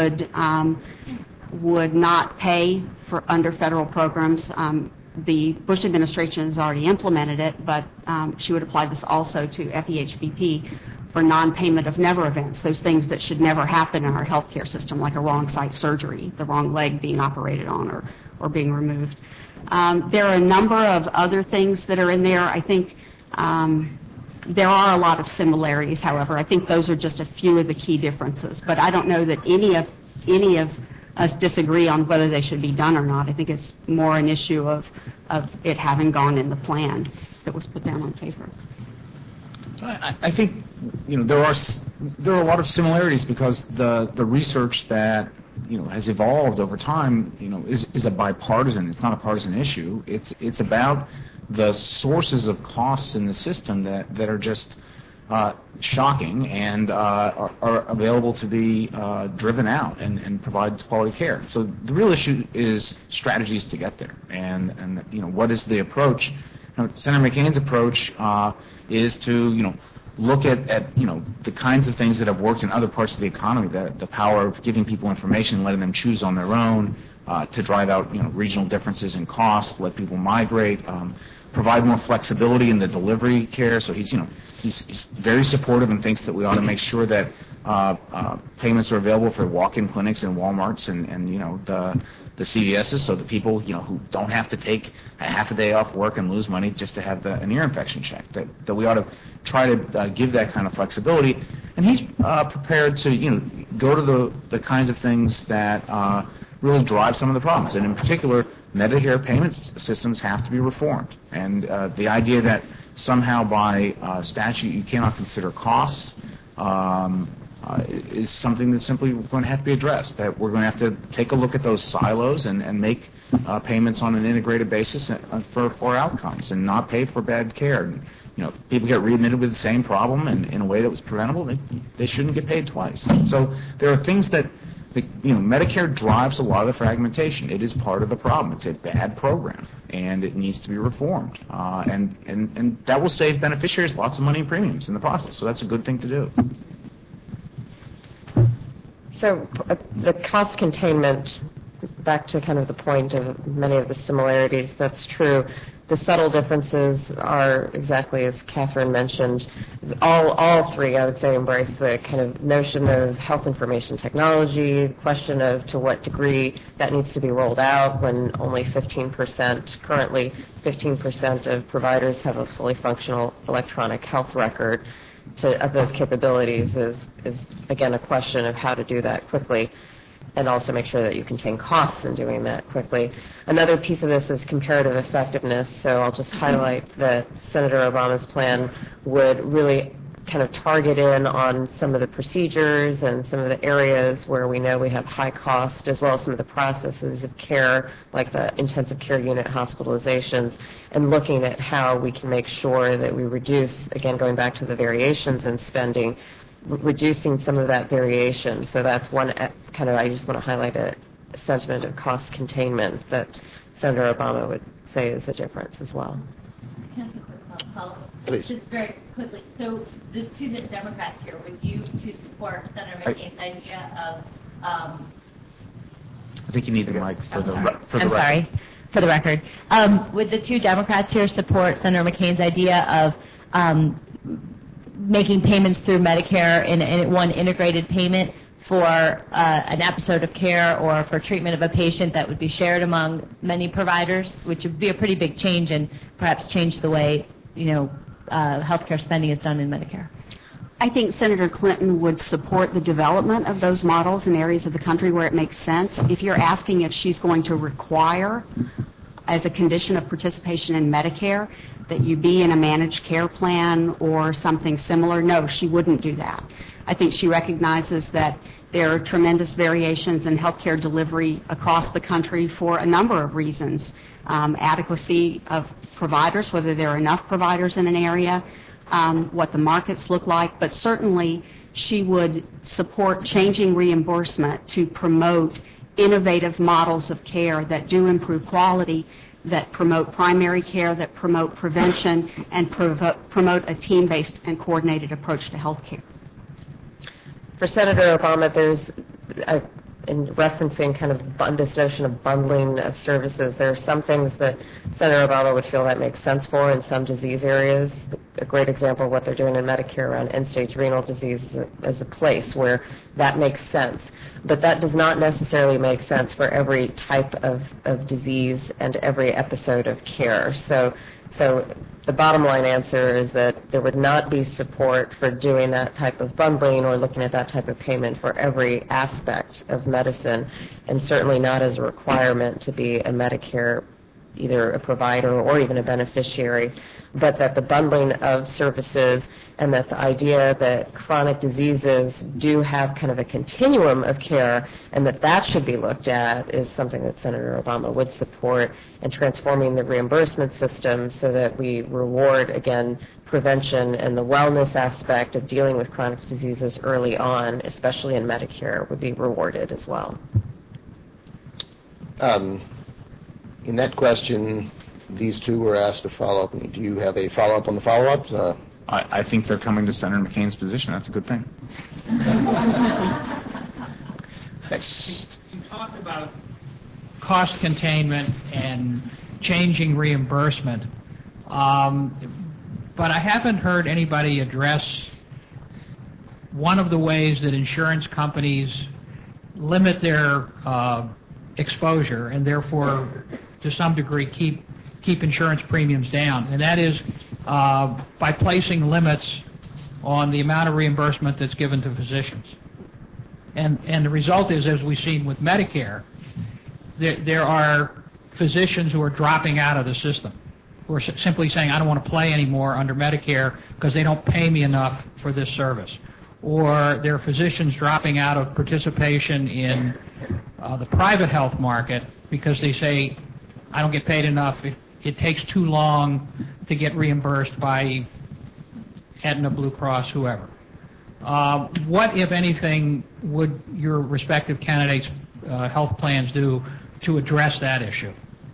would not pay for under federal programs. The Bush administration has already implemented it, but she would apply this also to FEHBP for non-payment of never events, those things that should never happen in our healthcare system, like a wrong site surgery, the wrong leg being operated on or being removed. There are a number of other things that are in there. I think there are a lot of similarities, however. I think those are just a few of the key differences. But I don't know that any of us disagree on whether they should be done or not. I think it's more an issue of it having gone in the plan that was put down on paper. I think there are a lot of similarities because the research that has evolved over time is a bipartisan. It's not a partisan issue. It's about the sources of costs in the system that are just shocking and are available to be driven out and provide quality care. So the real issue is strategies to get there, and what is the approach? Senator McCain's approach is to look at the kinds of things that have worked in other parts of the economy, the power of giving people information, letting them choose on their own, to drive out regional differences in cost, let people migrate, provide more flexibility in the delivery care. So he's very supportive and thinks that we ought to make sure that payments are available for walk-in clinics and Walmarts and the CVSs, so the people who don't have to take a half a day off work and lose money just to have an ear infection check. That we ought to try to give that kind of flexibility. And he's prepared to go to the kinds of things that really drive some of the problems. And in particular, Medicare payment systems have to be reformed. And the idea that somehow by statute you cannot consider costs is something that's simply going to have to be addressed. That we're going to have to take a look at those silos and make payments on an integrated basis for outcomes and not pay for bad care. And, people get readmitted with the same problem and in a way that was preventable. They shouldn't get paid twice. So there are things that Medicare drives a lot of the fragmentation. It is part of the problem. It's a bad program, and it needs to be reformed. And that will save beneficiaries lots of money in premiums in the process. So that's a good thing to do. So the cost containment, back to kind of the point of many of the similarities, that's true. The subtle differences are exactly as Catherine mentioned. All three, I would say, embrace the kind of notion of health information technology, the question of to what degree that needs to be rolled out when only 15%, currently 15% of providers have a fully functional electronic health record. Of those capabilities is again a question of how to do that quickly and also make sure that you contain costs in doing that quickly. Another piece of this is comparative effectiveness, so I'll just highlight that Senator Obama's plan would really kind of target in on some of the procedures and some of the areas where we know we have high cost, as well as some of the processes of care, like the intensive care unit hospitalizations, and looking at how we can make sure that we reduce, again, going back to the variations in spending, reducing some of that variation. So that's one kind of, I just want to highlight a sentiment of cost containment that Senator Obama would say is a difference as well. Follow-up. Please. Just very quickly. So the two Democrats here, would you to support Senator McCain's idea of... I think you need the mic for the record. For the record. Would the two Democrats here support Senator McCain's idea of making payments through Medicare in one integrated payment for an episode of care or for treatment of a patient that would be shared among many providers, which would be a pretty big change and perhaps change the way healthcare spending is done in Medicare? I think Senator Clinton would support the development of those models in areas of the country where it makes sense. If you're asking if she's going to require, as a condition of participation in Medicare, that you be in a managed care plan or something similar, no, she wouldn't do that. I think she recognizes that there are tremendous variations in healthcare delivery across the country for a number of reasons. Adequacy of providers, whether there are enough providers in an area, what the markets look like, but certainly she would support changing reimbursement to promote innovative models of care that do improve quality, that promote primary care, that promote prevention, and promote a team-based and coordinated approach to health care. For Senator Obama, there's in referencing kind of this notion of bundling of services, there are some things that Senator Obama would feel that makes sense for in some disease areas. A great example of what they're doing in Medicare around end-stage renal disease is a place where that makes sense. But that does not necessarily make sense for every type of disease and every episode of care. So the bottom line answer is that there would not be support for doing that type of bundling or looking at that type of payment for every aspect of medicine, and certainly not as a requirement to be a Medicare, either a provider or even a beneficiary, but that the bundling of services and that the idea that chronic diseases do have kind of a continuum of care and that should be looked at is something that Senator Obama would support, and transforming the reimbursement system so that we reward, again, prevention and the wellness aspect of dealing with chronic diseases early on, especially in Medicare, would be rewarded as well. In that question, these two were asked to follow up. Do you have a follow-up on the follow-ups? I think they're coming to Senator McCain's position. That's a good thing. You talked about cost containment and changing reimbursement, but I haven't heard anybody address one of the ways that insurance companies limit their exposure and therefore to some degree keep insurance premiums down, and that is by placing limits on the amount of reimbursement that's given to physicians. And the result is, as we've seen with Medicare, there are physicians who are dropping out of the system, who are simply saying, I don't want to play anymore under Medicare because they don't pay me enough for this service. Or there are physicians dropping out of participation in the private health market because they say, I don't get paid enough, it takes too long to get reimbursed by Aetna, Blue Cross, whoever. What, if anything, would your respective candidates' health plans do to address that issue?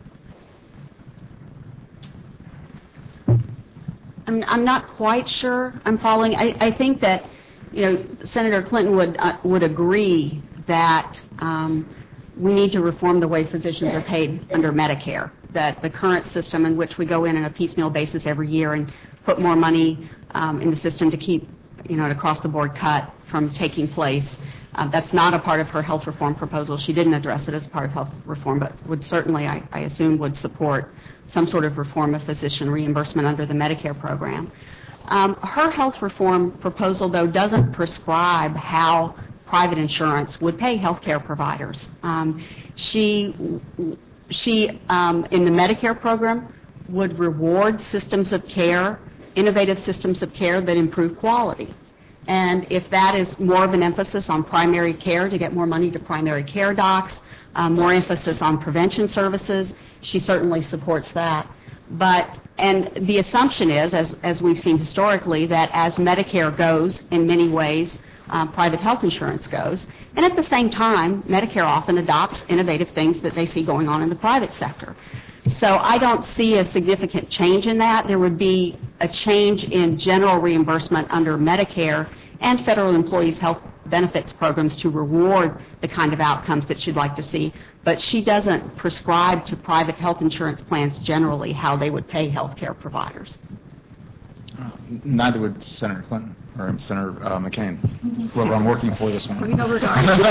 I'm not quite sure I'm following. I think that Senator Clinton would agree that we need to reform the way physicians are paid under Medicare, that the current system in which we go in on a piecemeal basis every year and put more money in the system to keep, an across-the-board cut from taking place, that's not a part of her health reform proposal. She didn't address it as part of health reform, but would certainly, I assume, would support some sort of reform of physician reimbursement under the Medicare program. Her health reform proposal, though, doesn't prescribe how private insurance would pay health care providers. She in the Medicare program, would reward systems of care, innovative systems of care that improve quality. And if that is more of an emphasis on primary care to get more money to primary care docs, more emphasis on prevention services, she certainly supports that. And the assumption is, as we've seen historically, that as Medicare goes in many ways, private health insurance goes. And at the same time, Medicare often adopts innovative things that they see going on in the private sector. So I don't see a significant change in that. There would be a change in general reimbursement under Medicare and federal employees' health benefits programs to reward the kind of outcomes that she'd like to see. But she doesn't prescribe to private health insurance plans generally how they would pay health care providers. Neither would Senator Clinton or Senator McCain, whoever I'm working for this morning. We know we're darn. Got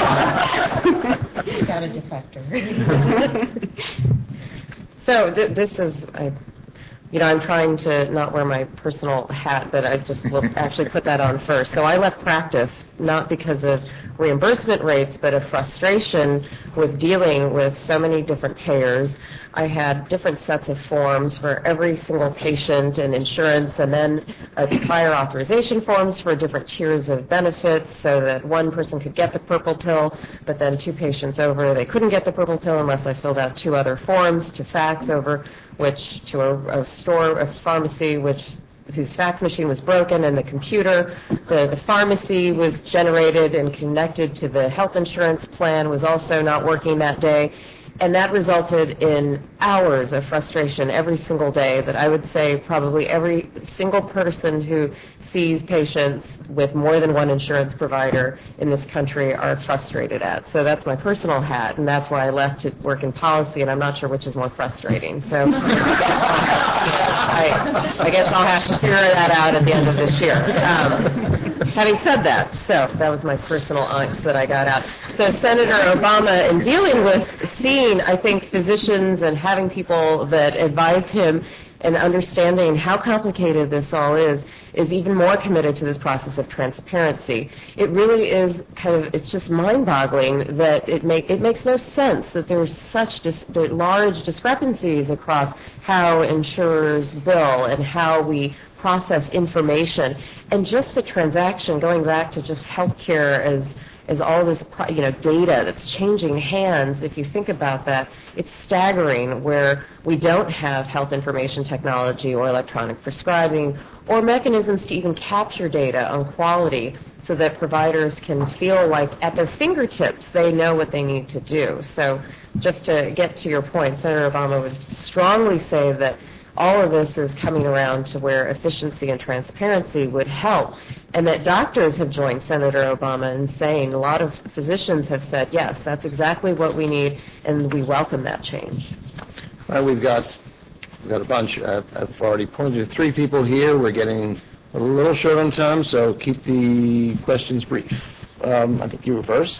a defector. So this is, I'm trying to not wear my personal hat, but I just will actually put that on first. So I left practice not because of reimbursement rates, but a frustration with dealing with so many different payers. I had different sets of forms for every single patient and insurance, and then prior authorization forms for different tiers of benefits so that one person could get the purple pill, but then two patients over, they couldn't get the purple pill unless I filled out two other forms to fax over, which to a store, a pharmacy, whose fax machine was broken, and the computer, the pharmacy was generated and connected to the health insurance plan was also not working that day. And that resulted in hours of frustration every single day that I would say probably every single person who sees patients with more than one insurance provider in this country are frustrated at. So that's my personal hat, and that's why I left to work in policy, and I'm not sure which is more frustrating. So I guess I'll have to figure that out at the end of this year. Having said that, so that was my personal angst that I got out. So Senator Obama, in dealing with seeing, I think, physicians and having people that advise him and understanding how complicated this all is even more committed to this process of transparency. It really is it's just mind-boggling that it makes no sense that there's such large discrepancies across how insurers bill and how we process information. And just the transaction, going back to just healthcare as all this data that's changing hands, if you think about that, it's staggering where we don't have health information technology or electronic prescribing or mechanisms to even capture data on quality so that providers can feel like at their fingertips they know what they need to do. So just to get to your point, Senator Obama would strongly say that all of this is coming around to where efficiency and transparency would help, and that doctors have joined Senator Obama in saying, a lot of physicians have said, yes, that's exactly what we need, and we welcome that change. Well, we've got a bunch. I've already pointed to 3 people here. We're getting a little short on time, so keep the questions brief. I think you were first.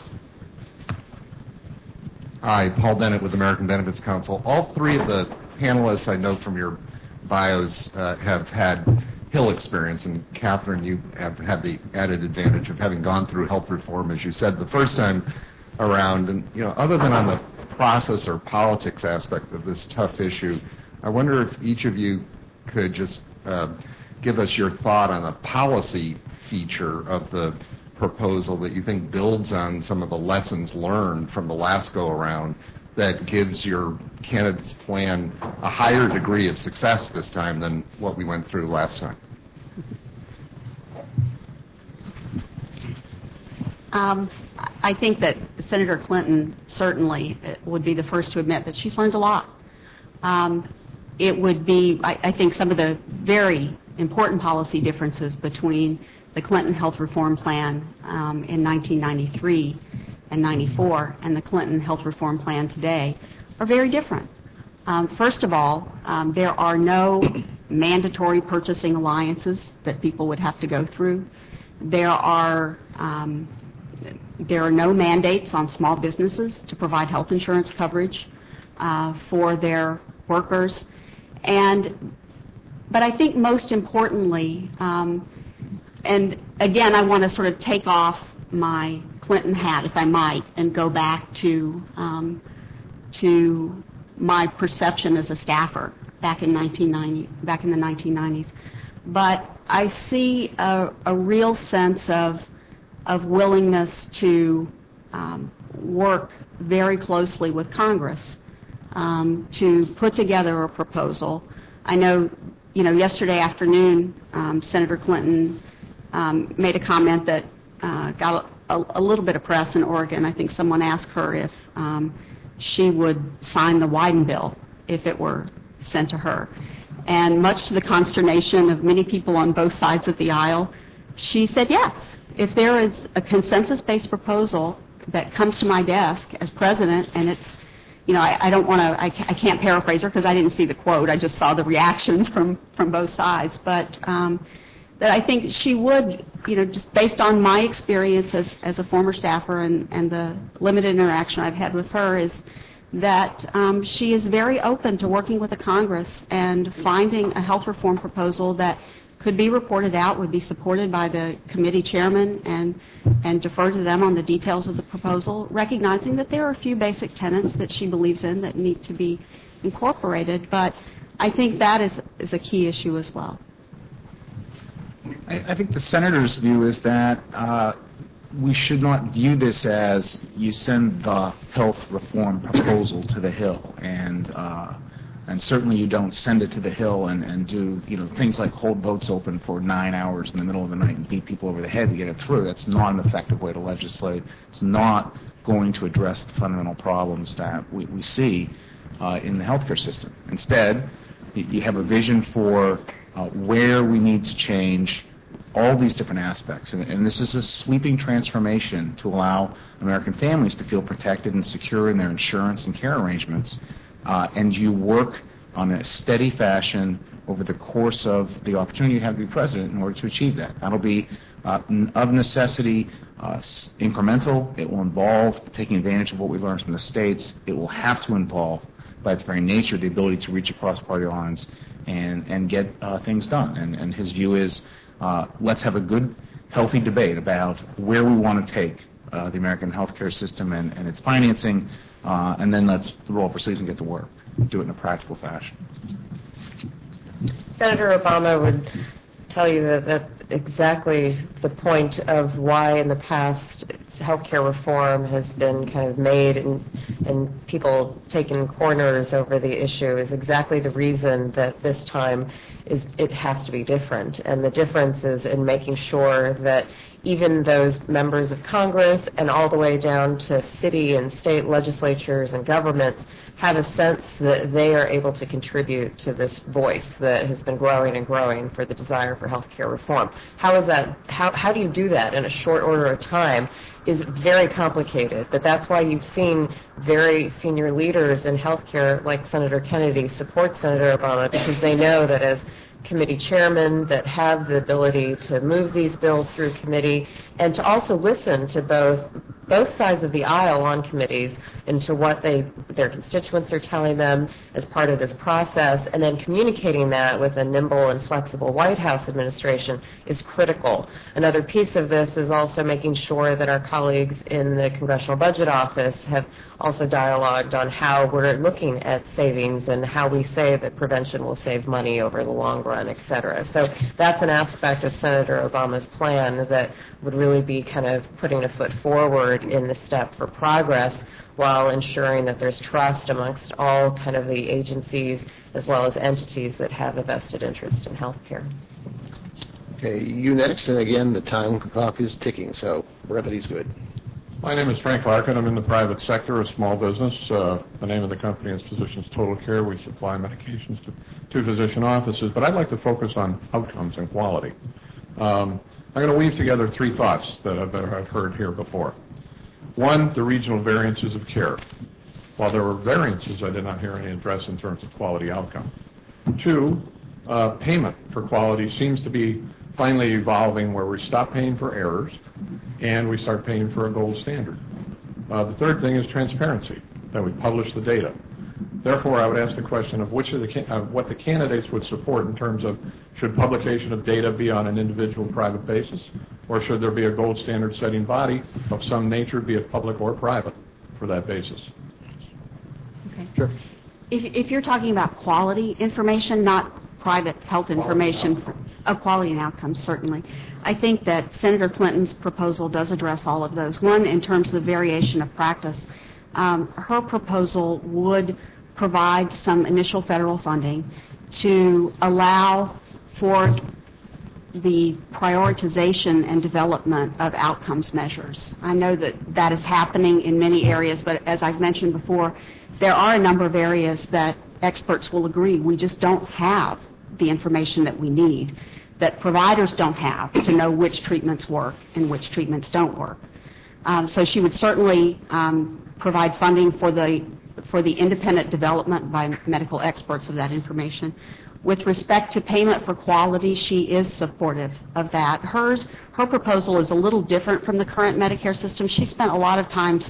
Hi, Paul Bennett with American Benefits Council. All 3 of the panelists, I know from your bios, have had Hill experience, and Catherine, you have had the added advantage of having gone through health reform, as you said, the first time around. And other than on the process or politics aspect of this tough issue, I wonder if each of you could just give us your thought on the policy feature of the proposal that you think builds on some of the lessons learned from the last go-around that gives your candidate's plan a higher degree of success this time than what we went through last time. I think that Senator Clinton certainly would be the first to admit that she's learned a lot. It would be, I think, some of the very important policy differences between the Clinton Health Reform Plan in 1993 and 94 and the Clinton Health Reform Plan today are very different. First of all, there are no mandatory purchasing alliances that people would have to go through. There are no mandates on small businesses to provide health insurance coverage for their workers. But I think most importantly, and again, I want to sort of take off my Clinton hat, if I might, and go back to my perception as a staffer back in the 1990s. But I see a real sense of willingness to work very closely with Congress to put together a proposal. I know, yesterday afternoon, Senator Clinton made a comment that got a little bit of press in Oregon. I think someone asked her if she would sign the Wyden bill if it were sent to her. And much to the consternation of many people on both sides of the aisle, she said yes. If there is a consensus-based proposal that comes to my desk as president, and it's, I can't paraphrase her because I didn't see the quote. I just saw the reactions from both sides. But that I think she would, just based on my experience as a former staffer and the limited interaction I've had with her, is that she is very open to working with the Congress and finding a health reform proposal that could be reported out, would be supported by the committee chairman, and defer to them on the details of the proposal, recognizing that there are a few basic tenets that she believes in that need to be incorporated. But I think that is a key issue as well. I think the senator's view is that we should not view this as you send the health reform proposal to the Hill and And certainly you don't send it to the Hill and do things like hold votes open for 9 hours in the middle of the night and beat people over the head to get it through. That's not an effective way to legislate. It's not going to address the fundamental problems that we see in the healthcare system. Instead, you have a vision for where we need to change all these different aspects. And this is a sweeping transformation to allow American families to feel protected and secure in their insurance and care arrangements. And you work on a steady fashion over the course of the opportunity you have to be president in order to achieve that. That'll be of necessity incremental. It will involve taking advantage of what we've learned from the states. It will have to involve, by its very nature, the ability to reach across party lines and get things done. And his view is, let's have a good, healthy debate about where we want to take the American healthcare system and its financing, and then let's roll up our sleeves and get to work, do it in a practical fashion. Senator Obama would tell you that that's exactly the point of why in the past healthcare reform has been kind of made and people taking corners over the issue is exactly the reason that this time it has to be different. And the difference is in making sure that even those members of Congress and all the way down to city and state legislatures and governments have a sense that they are able to contribute to this voice that has been growing and growing for the desire for health care reform. How do you do that in a short order of time is very complicated, but that's why you've seen very senior leaders in health care like Senator Kennedy support Senator Obama, because they know that as committee chairmen that have the ability to move these bills through committee and to also listen to both sides of the aisle on committees and to what their constituents are telling them as part of this process, and then communicating that with a nimble and flexible White House administration is critical. Another piece of this is also making sure that our colleagues in the Congressional Budget Office have also dialogued on how we're looking at savings and how we say that prevention will save money over the long run, et cetera. So that's an aspect of Senator Obama's plan that would really be kind of putting a foot forward in the step for progress while ensuring that there's trust amongst all kind of the agencies as well as entities that have a vested interest in health care. Okay, you next, and again, the time clock is ticking, so brevity's good. My name is Frank Larkin. I'm in the private sector, a small business. The name of the company is Physicians Total Care. We supply medications to physician offices, but I'd like to focus on outcomes and quality. I'm going to weave together three thoughts that I've heard here before. One, the regional variances of care. While there were variances, I did not hear any address in terms of quality outcome. Two, payment for quality seems to be finally evolving where we stop paying for errors and we start paying for a gold standard. The third thing is transparency, that we publish the data. Therefore, I would ask the question of what the candidates would support in terms of should publication of data be on an individual private basis, or should there be a gold standard setting body of some nature, be it public or private, for that basis? Okay. Sure. If you're talking about quality information, not private health information, of quality and outcomes, certainly. I think that Senator Clinton's proposal does address all of those. One, in terms of the variation of practice, her proposal would provide some initial federal funding to allow for the prioritization and development of outcomes measures. I know that is happening in many areas, but as I've mentioned before, there are a number of areas that experts will agree we just don't have the information that we need, that providers don't have to know which treatments work and which treatments don't work. So she would certainly provide funding for the independent development by medical experts of that information. With respect to payment for quality, she is supportive of that. Her proposal is a little different from the current Medicare system. She spent a lot of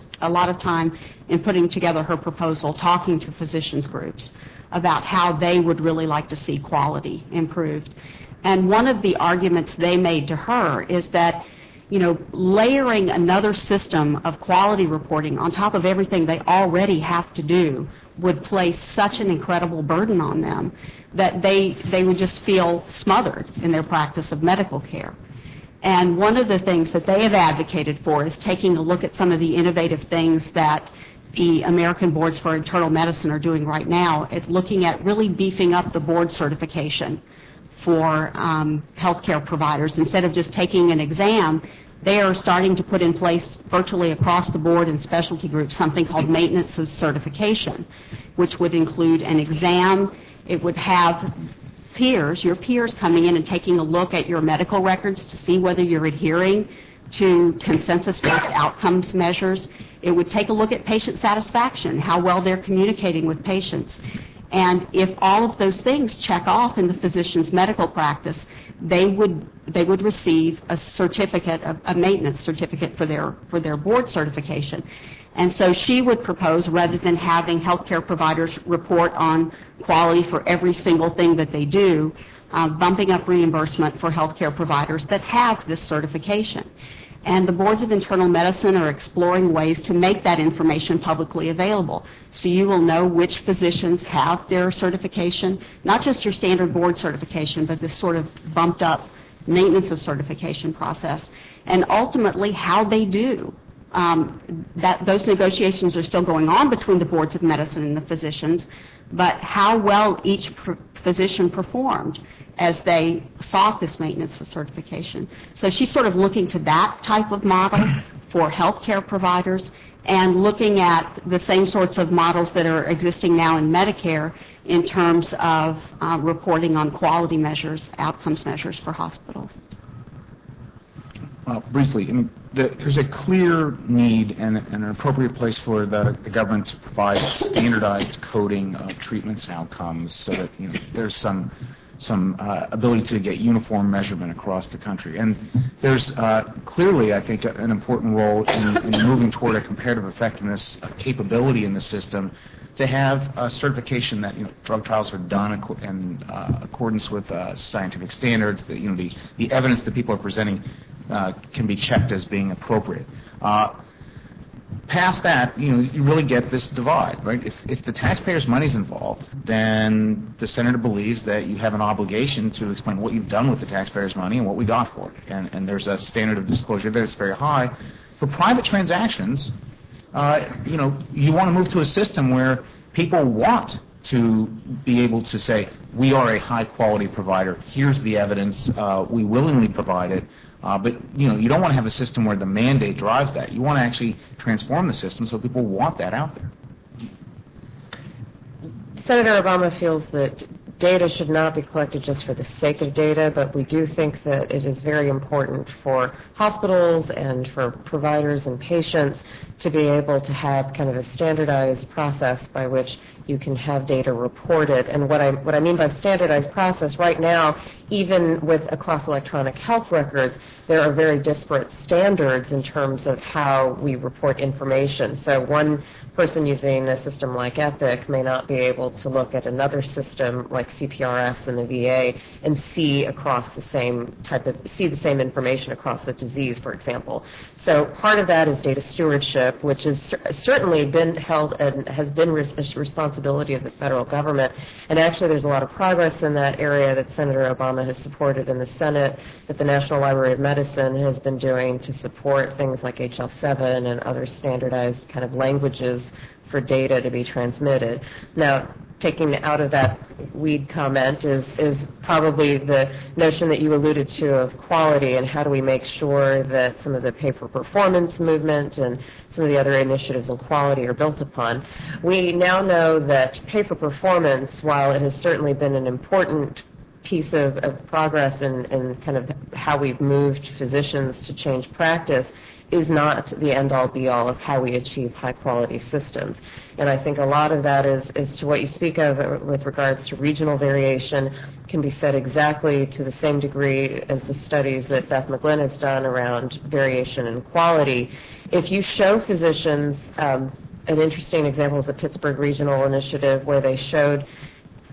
time in putting together her proposal, talking to physicians groups about how they would really like to see quality improved. And one of the arguments they made to her is that, layering another system of quality reporting on top of everything they already have to do would place such an incredible burden on them that they would just feel smothered in their practice of medical care. And one of the things that they have advocated for is taking a look at some of the innovative things that the American Boards for Internal Medicine are doing right now at looking at really beefing up the board certification for healthcare providers. Instead of just taking an exam, they are starting to put in place virtually across the board in specialty groups something called maintenance of certification, which would include an exam. It would have your peers coming in and taking a look at your medical records to see whether you're adhering to consensus-based outcomes measures. It would take a look at patient satisfaction, how well they're communicating with patients. And if all of those things check off in the physician's medical practice, they would receive a certificate, a maintenance certificate for their board certification. And so she would propose, rather than having healthcare providers report on quality for every single thing that they do, bumping up reimbursement for healthcare providers that have this certification. And the boards of internal medicine are exploring ways to make that information publicly available. So you will know which physicians have their certification, not just your standard board certification, but this sort of bumped up maintenance of certification process, and ultimately how they do. Those negotiations are still going on between the boards of medicine and the physicians, but how well each physician performed as they sought this maintenance of certification. So she's sort of looking to that type of model for healthcare providers and looking at the same sorts of models that are existing now in Medicare in terms of reporting on quality measures, outcomes measures for hospitals. Briefly, I mean, there's a clear need and an appropriate place for the government to provide standardized coding of treatments and outcomes, so that there's some ability to get uniform measurement across the country. And there's clearly, I think, an important role in moving toward a comparative effectiveness capability in the system to have a certification that drug trials are done in accordance with scientific standards, that the evidence that people are presenting can be checked as being appropriate. Past that, you really get this divide, right? If the taxpayers' money is involved, then the senator believes that you have an obligation to explain what you've done with the taxpayers' money and what we got for it. And there's a standard of disclosure that is very high. For private transactions, you want to move to a system where people want to be able to say, we are a high-quality provider. Here's the evidence. We willingly provide it. But you don't want to have a system where the mandate drives that. You want to actually transform the system so people want that out there. Senator Obama feels that data should not be collected just for the sake of data, but we do think that it is very important for hospitals and for providers and patients to be able to have kind of a standardized process by which you can have data reported. And what I mean by standardized process, right now, even with across electronic health records, there are very disparate standards in terms of how we report information. So one person using a system like Epic may not be able to look at another system like CPRS in the VA and see the same information across the disease, for example. So part of that is data stewardship, which has certainly been held and has been responsibility of the federal government. And actually there's a lot of progress in that area that Senator Obama has supported in the Senate, that the National Library of Medicine has been doing to support things like HL7 and other standardized kind of languages for data to be transmitted. Now, taking out of that weed comment is probably the notion that you alluded to of quality, and how do we make sure that some of the pay-for-performance movement and some of the other initiatives in quality are built upon. We now know that pay-for-performance, while it has certainly been an important piece of progress in kind of how we've moved physicians to change practice, is not the end-all, be-all of how we achieve high-quality systems. And I think a lot of that is to what you speak of with regards to regional variation can be said exactly to the same degree as the studies that Beth McGlynn has done around variation in quality. If you show physicians, an interesting example is the Pittsburgh Regional Initiative, where they showed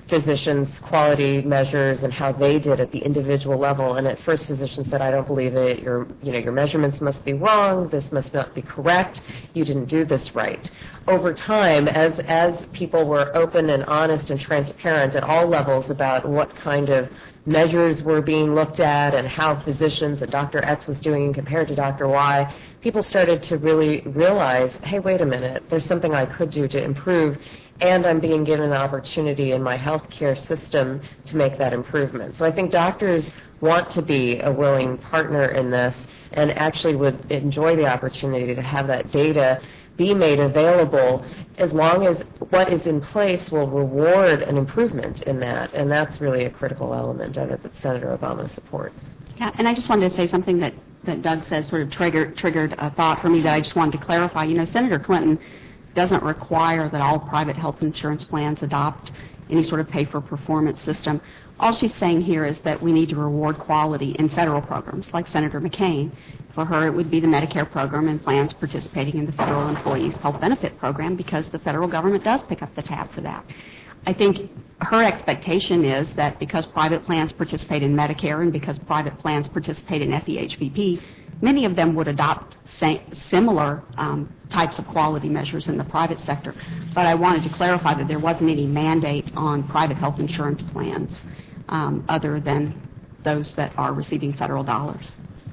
physicians' quality measures and how they did at the individual level. And at first, physicians said, "I don't believe it. Your measurements must be wrong. This must not be correct. You didn't do this right." Over time, as people were open and honest and transparent at all levels about what kind of measures were being looked at and how physicians and Dr. X was doing compared to Dr. Y, people started to really realize, hey, wait a minute, there's something I could do to improve, and I'm being given an opportunity in my healthcare system to make that improvement. So I think doctors want to be a willing partner in this and actually would enjoy the opportunity to have that data be made available as long as what is in place will reward an improvement in that. And that's really a critical element of it that Senator Obama supports. Yeah, and I just wanted to say something that Doug said sort of triggered a thought for me that I just wanted to clarify. Senator Clinton doesn't require that all private health insurance plans adopt any sort of pay-for-performance system. All she's saying here is that we need to reward quality in federal programs, like Senator McCain. For her, it would be the Medicare program and plans participating in the Federal Employees Health Benefit Program because the federal government does pick up the tab for that. I think her expectation is that because private plans participate in Medicare and because private plans participate in FEHBP, many of them would adopt similar types of quality measures in the private sector. But I wanted to clarify that there wasn't any mandate on private health insurance plans other than those that are receiving federal dollars.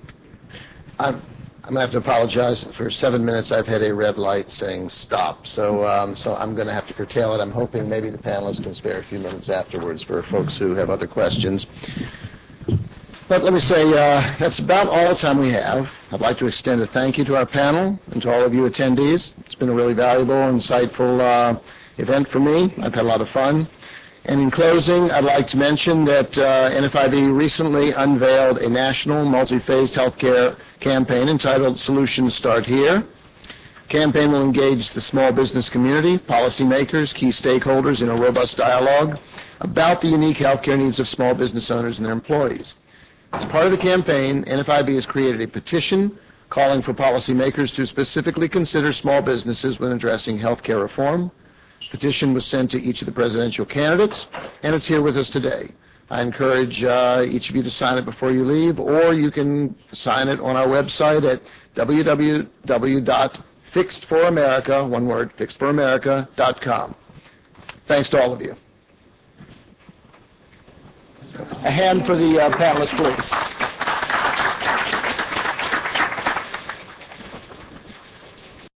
I'm going to have to apologize. For 7 minutes, I've had a red light saying stop. So I'm going to have to curtail it. I'm hoping maybe the panelists can spare a few minutes afterwards for folks who have other questions. But let me say, that's about all the time we have. I'd like to extend a thank you to our panel and to all of you attendees. It's been a really valuable, insightful event for me. I've had a lot of fun. And in closing, I'd like to mention that NFIB recently unveiled a national multi-phased healthcare campaign entitled Solutions Start Here. The campaign will engage the small business community, policymakers, key stakeholders in a robust dialogue about the unique healthcare needs of small business owners and their employees. As part of the campaign, NFIB has created a petition calling for policymakers to specifically consider small businesses when addressing healthcare reform. The petition was sent to each of the presidential candidates, and it's here with us today. I encourage each of you to sign it before you leave, or you can sign it on our website at www.fixedforamerica, one word, fixedforamerica.com. Thanks to all of you. A hand for the panelists, please.